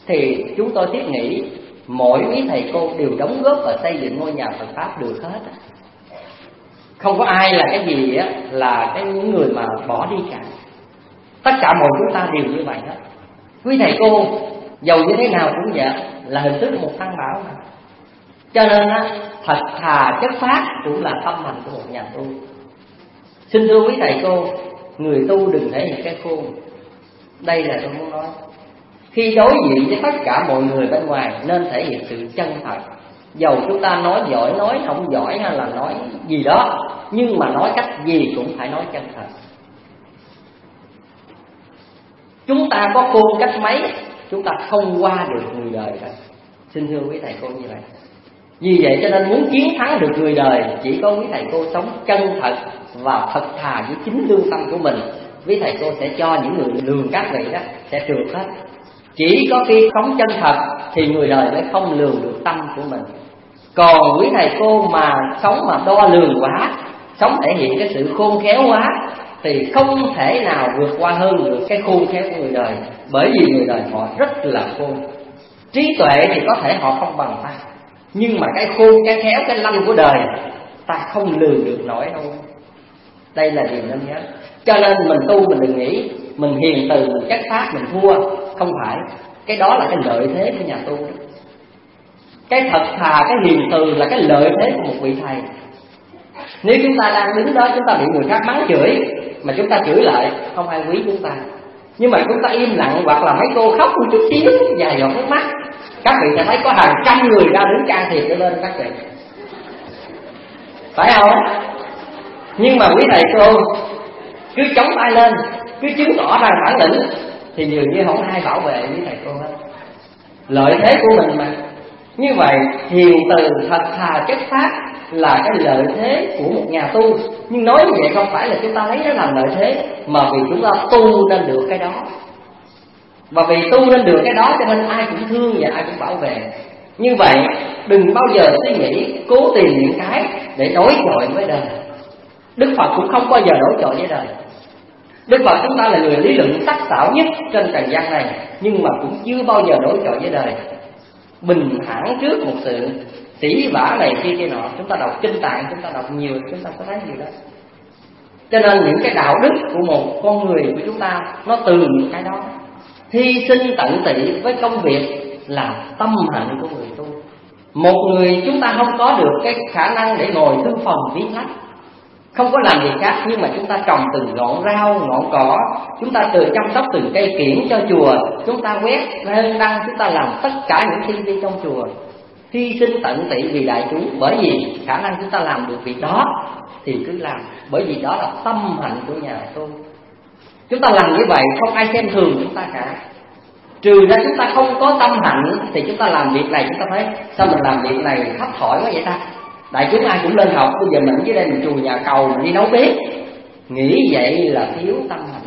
thì chúng tôi thiết nghĩ mỗi quý thầy cô đều đóng góp vào xây dựng ngôi nhà Phật Pháp được hết. Không có ai là cái gì á, là những người mà bỏ đi cả. Tất cả mọi chúng ta đều như vậy hết. Quý thầy cô dầu như thế nào cũng vậy, là hình thức một tăng bảo mà. Cho nên á, thật thà chất phát cũng là tâm hành của một nhà tu. Xin thưa quý thầy cô, người tu đừng thể hiện cái khuôn. Đây là tôi muốn nói, khi đối diện với tất cả mọi người bên ngoài nên thể hiện sự chân thật. Dầu chúng ta nói giỏi, nói không giỏi hay là nói gì đó, nhưng mà nói cách gì cũng phải nói chân thật. Chúng ta có khôn cách mấy, chúng ta không qua được người đời rồi. Xin thưa quý thầy cô như vậy. Vì vậy cho nên muốn chiến thắng được người đời, chỉ có quý thầy cô sống chân thật và thật thà với chính lương tâm của mình. Quý thầy cô sẽ cho những người lường các vị đó sẽ trượt hết. Chỉ có khi sống chân thật thì người đời mới không lường được tâm của mình. Còn quý thầy cô mà sống mà đo lường quá, sống thể hiện cái sự khôn khéo quá, thì không thể nào vượt qua hơn được cái khôn khéo của người đời. Bởi vì người đời họ rất là khôn. Trí tuệ thì có thể họ không bằng ta, nhưng mà cái khôn, cái khéo, cái lanh của đời ta không lường được nổi đâu. Đây là điều nên nhớ. Cho nên mình tu mình đừng nghĩ mình hiền từ, mình chất phát, mình thua. Không phải. Cái đó là cái lợi thế của nhà tu đó. Cái thật thà, cái hiền từ là cái lợi thế của một vị thầy. Nếu chúng ta đang đứng đó, chúng ta bị người khác mắng chửi mà chúng ta chửi lại, không ai quý chúng ta. Nhưng mà chúng ta im lặng, hoặc là mấy cô khóc một chút xíu, vài giọt nước mắt, các vị sẽ thấy có hàng trăm người ra đứng can thiệp để lên các vị, phải không? Nhưng mà quý thầy cô cứ chống tay lên, cứ chứng tỏ rằng bản lĩnh, thì dường như không ai bảo vệ quý thầy cô hết. Lợi thế của mình mà. Như vậy hiền từ, thật thà, chất phát là cái lợi thế của một nhà tu. Nhưng nói như vậy không phải là chúng ta lấy nó làm lợi thế, mà vì chúng ta tu nên được cái đó. Và vì tu nên được cái đó cho nên ai cũng thương và ai cũng bảo vệ. Như vậy đừng bao giờ suy nghĩ cố tìm những cái để đối chọi với đời. Đức Phật cũng không bao giờ đối chọi với đời. Đức Phật chúng ta là người lý luận sắc sảo nhất trên trần gian này, nhưng mà cũng chưa bao giờ đối chọi với đời. Bình thản trước một sự tỉ vả này kia nọ. Chúng ta đọc kinh tạng, chúng ta đọc nhiều, chúng ta có thấy nhiều đó. Cho nên những cái đạo đức của một con người của chúng ta nó từ những cái đó. Hy sinh tận tụy với công việc là tâm hạnh của người tu. Một người chúng ta không có được cái khả năng để ngồi thư phòng viết lách, không có làm gì khác, nhưng mà chúng ta trồng từng ngọn rau, ngọn cỏ, chúng ta từ chăm sóc từng cây kiểng cho chùa, chúng ta quét lên đăng, chúng ta làm tất cả những thi trong chùa, hy sinh tận tụy vì đại chúng. Bởi vì khả năng chúng ta làm được việc đó thì cứ làm, bởi vì đó là tâm hạnh của nhà tu. Chúng ta làm như vậy không ai xem thường chúng ta cả. Trừ ra chúng ta không có tâm hạnh thì chúng ta làm việc này chúng ta thấy sao mình làm việc này thấp thỏi quá vậy ta. Đại chúng ai cũng lên học, bây giờ mình dưới đây mình chùi nhà cầu, mình đi nấu bếp. Nghĩ vậy là thiếu tâm hạnh.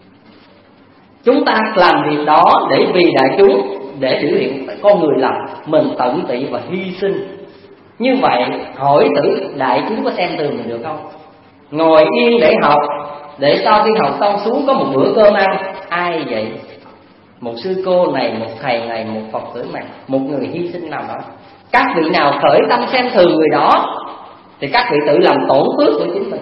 Chúng ta làm việc đó để vì đại chúng, để biểu hiện con người làm mình tận tụy và hy sinh. Như vậy hỏi thử đại chúng có xem thường mình được không? Ngồi yên để học, để sau khi học xong xuống có một bữa cơm ăn, ai vậy? Một sư cô này, một thầy này, một Phật tử này, một người hy sinh nào đó. Các vị nào khởi tâm xem thường người đó thì các vị tự làm tổn phước của chính mình.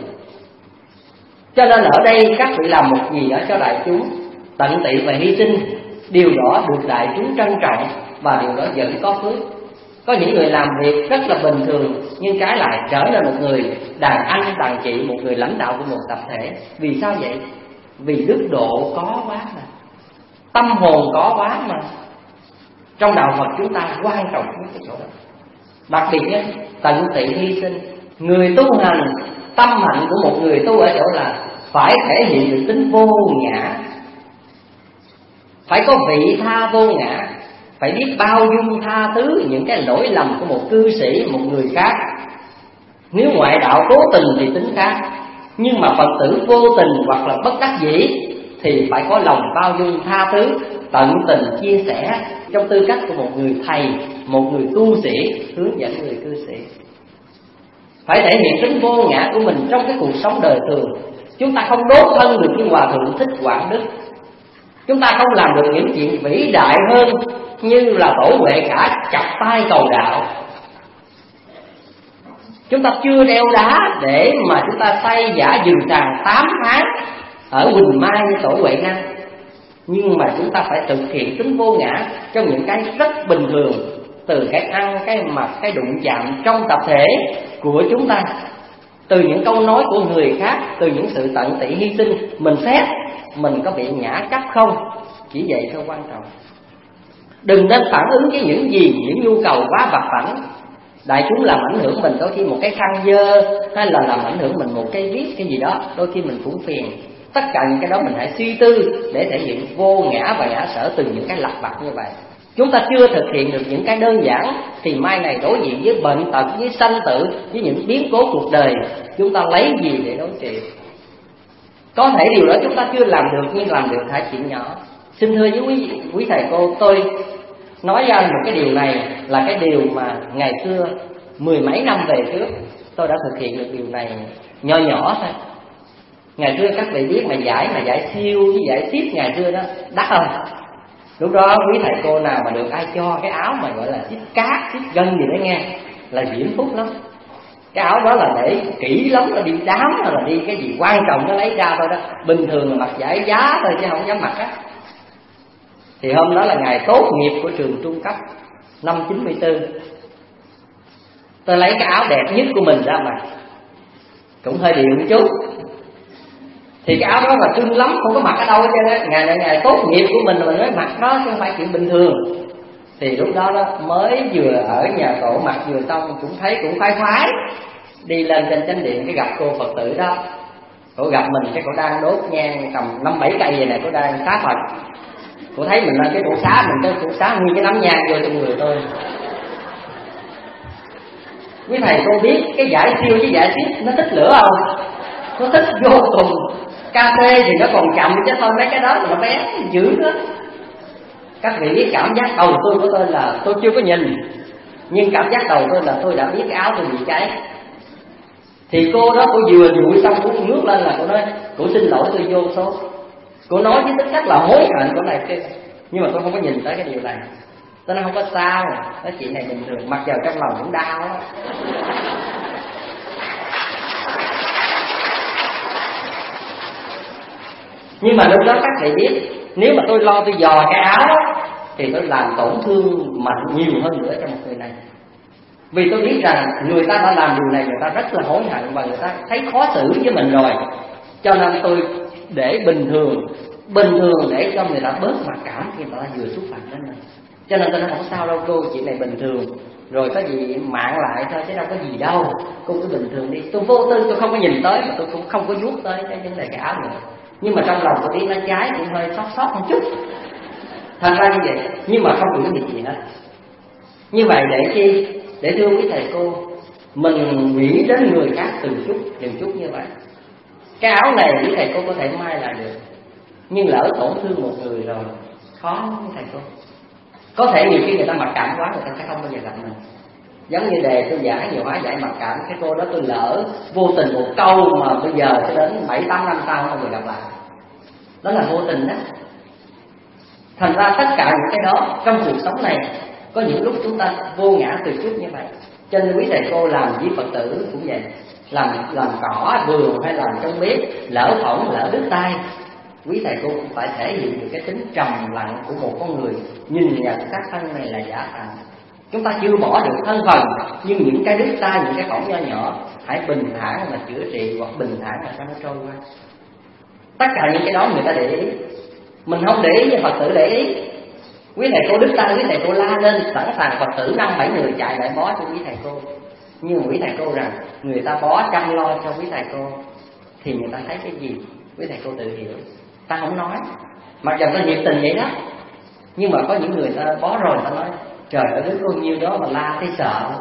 Cho nên ở đây các vị làm một gì đó cho đại chúng, tận tụy và hy sinh, điều đó được đại chúng trân trọng và điều đó vẫn có phước. Có những người làm việc rất là bình thường nhưng trái lại trở nên một người đàn anh, đàn chị, một người lãnh đạo của một tập thể. Vì sao vậy? Vì đức độ có quá mà, tâm hồn có quá mà. Trong đạo Phật chúng ta quan trọng nhất cái chỗ đó. Đặc biệt nhất tận tụy hy sinh. Người tu hành, tâm hạnh của một người tu ở chỗ là phải thể hiện được tính vô ngã, phải có vị tha vô ngã, phải biết bao dung tha thứ những cái lỗi lầm của một cư sĩ, một người khác. Nếu ngoại đạo cố tình thì tính khác, nhưng mà Phật tử vô tình hoặc là bất đắc dĩ thì phải có lòng bao dung tha thứ, tận tình chia sẻ trong tư cách của một người thầy, một người tu sĩ hướng dẫn người cư sĩ. Phải thể hiện tính vô ngã của mình trong cái cuộc sống đời thường. Chúng ta không đốt thân được như Hòa Thượng Thích Quảng Đức. Chúng ta không làm được những chuyện vĩ đại hơn như là Tổ Huệ Cả chặt tay cầu đạo. Chúng ta chưa đeo đá để mà chúng ta xây giả dừng tràn 8 tháng ở Huỳnh Mai như Tổ Huệ Năng. Nhưng mà chúng ta phải thực hiện tính vô ngã trong những cái rất bình thường, từ cái ăn, cái mặc, cái đụng chạm trong tập thể của chúng ta, từ những câu nói của người khác, từ những sự tận tụy hy sinh. Mình xét mình có bị ngã chấp không, chỉ vậy thôi quan trọng. Đừng nên phản ứng với những gì, những nhu cầu quá vặt vãnh. Đại chúng làm ảnh hưởng mình, đôi khi một cái khăn dơ, hay là làm ảnh hưởng mình một cái viết cái gì đó, đôi khi mình cũng phiền. Tất cả những cái đó mình hãy suy tư để thể hiện vô ngã và ngã sở từ những cái lặt vặt như vậy. Chúng ta chưa thực hiện được những cái đơn giản thì mai này đối diện với bệnh tật, với sanh tử, với những biến cố cuộc đời, chúng ta lấy gì để đối trị? Có thể điều đó chúng ta chưa làm được, nhưng làm được hãy chuyện nhỏ. Xin thưa với quý thầy cô, tôi nói ra một cái điều này là cái điều mà ngày xưa 10 mấy năm về trước tôi đã thực hiện được điều này nho nhỏ thôi. Ngày xưa các vị biết mà giải siêu với giải tiếp ngày xưa đó đắt không? Lúc đó quý thầy cô nào mà được ai cho cái áo mà gọi là xích cát, xích gân gì đó nghe, là diễm phúc lắm. Cái áo đó là để kỹ lắm, là đi đám hay là đi cái gì quan trọng nó lấy ra thôi đó. Bình thường là mặc giải giá thôi chứ không dám mặc á. Thì hôm đó là ngày tốt nghiệp của trường trung cấp năm 94. Tôi lấy cái áo đẹp nhất của mình ra mặc, cũng hơi điệu một chút. Thì cái áo đó là trưng lắm, không có mặc ở đâu hết trơn á. Ngày tốt nghiệp của mình mới mặc nó, chứ không phải chuyện bình thường. Thì lúc đó mới vừa ở nhà tổ mặc vừa xong, cũng thấy cũng khoái. Đi lên trên chánh điện cái gặp cô Phật tử đó. Cô gặp mình cái cô đang đốt nhang cầm 5-7 cây vậy này, cô đang xá Phật. Cô thấy mình lên cái cổ xá, mình cái cổ xá nguyên cái nắm nhang vô trong người tôi. Quý thầy cô biết cái giải siêu với giải xít nó thích lửa không? Nó thích vô cùng. Cà phê thì nó còn chậm chứ thôi, mấy cái đó mà nó bé dữ đó. Các vị biết cảm giác đầu tôi của tôi là tôi chưa có nhìn, nhưng cảm giác đầu tôi là tôi đã biết cái áo tôi bị cháy. Thì cô đó, cô vừa dụi xong cô ngước lên là cô nói cô xin lỗi tôi vô số. Cô nói với tính cách là hối hận của này kia, nhưng mà tôi không có nhìn tới cái điều này. Tôi nói không có sao, cái chuyện này bình thường, mặc dù trong lòng cũng đau đó. Nhưng mà lúc đó các vị biết, nếu mà tôi lo tôi dò cái áo thì tôi làm tổn thương mạnh nhiều hơn nữa cho một người này. Vì tôi biết rằng người ta đã làm điều này, người ta rất là hối hận và người ta thấy khó xử với mình rồi. Cho nên tôi để bình thường để cho người ta bớt mặc cảm khi người ta vừa xúc phạm đến mình. Cho nên tôi nói không sao đâu cô, chuyện này bình thường. Rồi có gì mạng lại thôi chứ đâu có gì đâu. Cô cứ bình thường đi. Tôi vô tư, tôi không có nhìn tới, mà tôi cũng không có vuốt tới cái vấn đề cái áo nữa. Nhưng mà trong lòng tôi biết nó cháy cũng hơi xót một chút. Thành ra như vậy, nhưng mà không có việc gì hết. Như vậy để chi? Để thưa quý thầy cô, mình nghĩ đến người khác từng chút như vậy. Cái áo này quý thầy cô có thể may lại được, nhưng lỡ tổn thương một người rồi, khó quý thầy cô. Có thể nhiều khi người ta mặc cảm quá, người ta sẽ không bao giờ gặp mình. Giống như đề tôi giải nhiều hóa giải mặc cảm, cái cô đó tôi lỡ vô tình một câu mà bây giờ cho đến 7-8 năm sau không bao giờ gặp lại. Đó là vô tình đó. Thành ra tất cả những cái đó trong cuộc sống này, có những lúc chúng ta vô ngã từ chút như vậy. Cho nên quý thầy cô làm với Phật tử cũng vậy, làm cỏ vườn hay làm trong bếp, lỡ phỏng lỡ đứt tay, quý thầy cô cũng phải thể hiện được cái tính trầm lặng của một con người, nhìn nhận các thân này là giả tạm. Chúng ta chưa bỏ được thân phần, nhưng những cái đứt tay, những cái phỏng nho nhỏ hãy bình thản mà chữa trị, hoặc bình thản mà cho nó trôi qua. Tất cả những cái đó người ta để ý, mình không để ý nhưng Phật tử để ý. Quý thầy cô đứt tay, quý thầy cô la lên, sẵn sàng Phật tử 5-7 người chạy lại bó cho quý thầy cô. Nhưng quý thầy cô rằng người ta bó chăm lo cho quý thầy cô thì người ta thấy cái gì? Quý thầy cô tự hiểu. Ta không nói, mặc dù ta nhiệt tình vậy đó, nhưng mà có những người ta bó rồi ta nói trời ơi đứa con nhiêu đó mà la thấy sợ.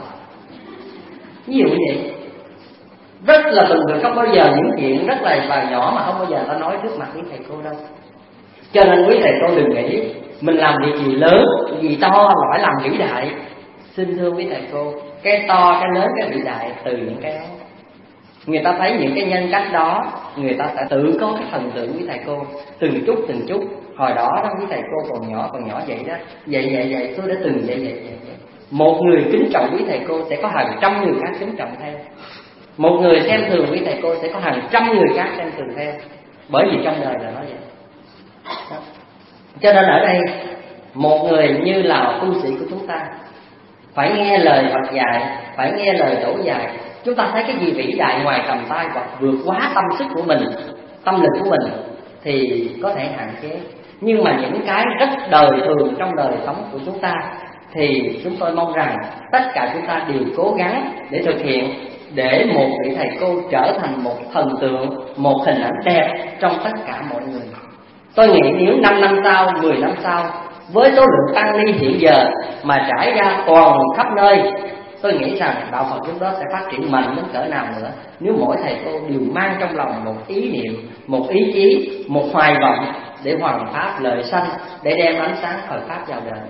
Ví dụ như vậy, rất là bình thường, không bao giờ những chuyện rất là nhỏ mà không bao giờ ta nói trước mặt quý thầy cô đâu. Cho nên quý thầy cô đừng nghĩ mình làm việc gì lớn, gì to là phải làm vĩ đại. Xin thưa quý thầy cô, cái to, cái lớn, cái vĩ đại từ những cái đó. người ta thấy những cái nhân cách đó, người ta sẽ tự có cái thần tượng với thầy cô từng chút. Hồi đó quý thầy cô còn nhỏ vậy đó, vậy tôi đã từng vậy. Một người kính trọng quý thầy cô sẽ có hàng trăm người khác kính trọng theo. Một người xem thường quý thầy cô sẽ có hàng trăm người khác xem thường theo. Bởi vì trong đời là nói vậy đó. Cho nên ở đây một người như là tu sĩ của chúng ta phải nghe lời Phật dạy, phải nghe lời Tổ dạy. Chúng ta thấy cái gì vĩ đại ngoài tầm tay hoặc vượt quá tâm sức của mình, tâm lực của mình thì có thể hạn chế. Nhưng mà những cái rất đời thường trong đời sống của chúng ta thì chúng tôi mong rằng tất cả chúng ta đều cố gắng để thực hiện, để một vị thầy cô trở thành một thần tượng, một hình ảnh đẹp trong tất cả mọi người. Tôi nghĩ nếu 5 năm sau, 10 năm sau, với số lượng tăng ni hiện giờ mà trải ra toàn khắp nơi, tôi nghĩ rằng đạo Phật chúng đó sẽ phát triển mạnh đến cỡ nào nữa. Nếu mỗi thầy cô đều mang trong lòng một ý niệm, một ý chí, một hoài vọng để hoàn pháp lợi sanh, để đem ánh sáng Phật pháp vào đời.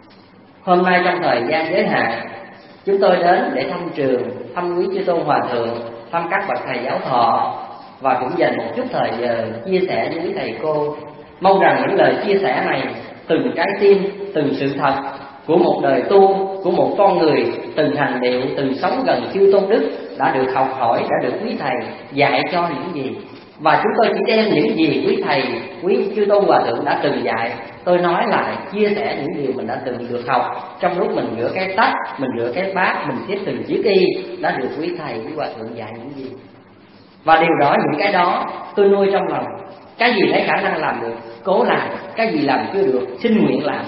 Hôm nay trong thời gian giới hạn, chúng tôi đến để thăm trường, thăm quý chư tôn hòa thượng, thăm các bậc thầy giáo thọ, và cũng dành một chút thời giờ chia sẻ với quý thầy cô. Mong rằng những lời chia sẻ này, từng trái tim, từng sự thật của một đời tu, của một con người từng hành điệu, từng sống gần chư tôn đức đã được học hỏi, đã được quý thầy dạy cho những gì. Và chúng tôi chỉ đem những gì quý thầy, quý chư tôn hòa thượng đã từng dạy, tôi nói lại, chia sẻ những điều mình đã từng được học trong lúc mình rửa cái tách, mình rửa cái bát, mình xếp từng chiếc y, đã được quý thầy, quý hòa thượng dạy những gì. Và điều đó, những cái đó tôi nuôi trong lòng. Cái gì lấy khả năng làm được, cố làm. Cái gì làm chưa được, xin nguyện làm.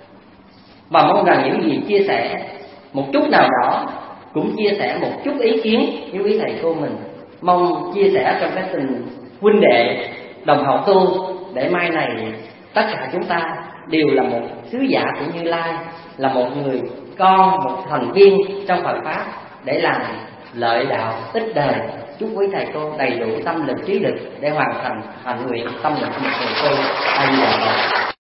Và mong rằng những gì chia sẻ một chút nào đó, cũng chia sẻ một chút ý kiến với quý thầy cô mình. Mong chia sẻ trong cái tình huynh đệ đồng học tu, để mai này tất cả chúng ta đều là một sứ giả của Như Lai, là một người con, một thành viên trong Phật pháp, để làm lợi đạo ích đời. Chúc quý thầy cô đầy đủ tâm lực trí lực để hoàn thành hạnh nguyện tâm lực của một thầy cô. A Di Đà Phật.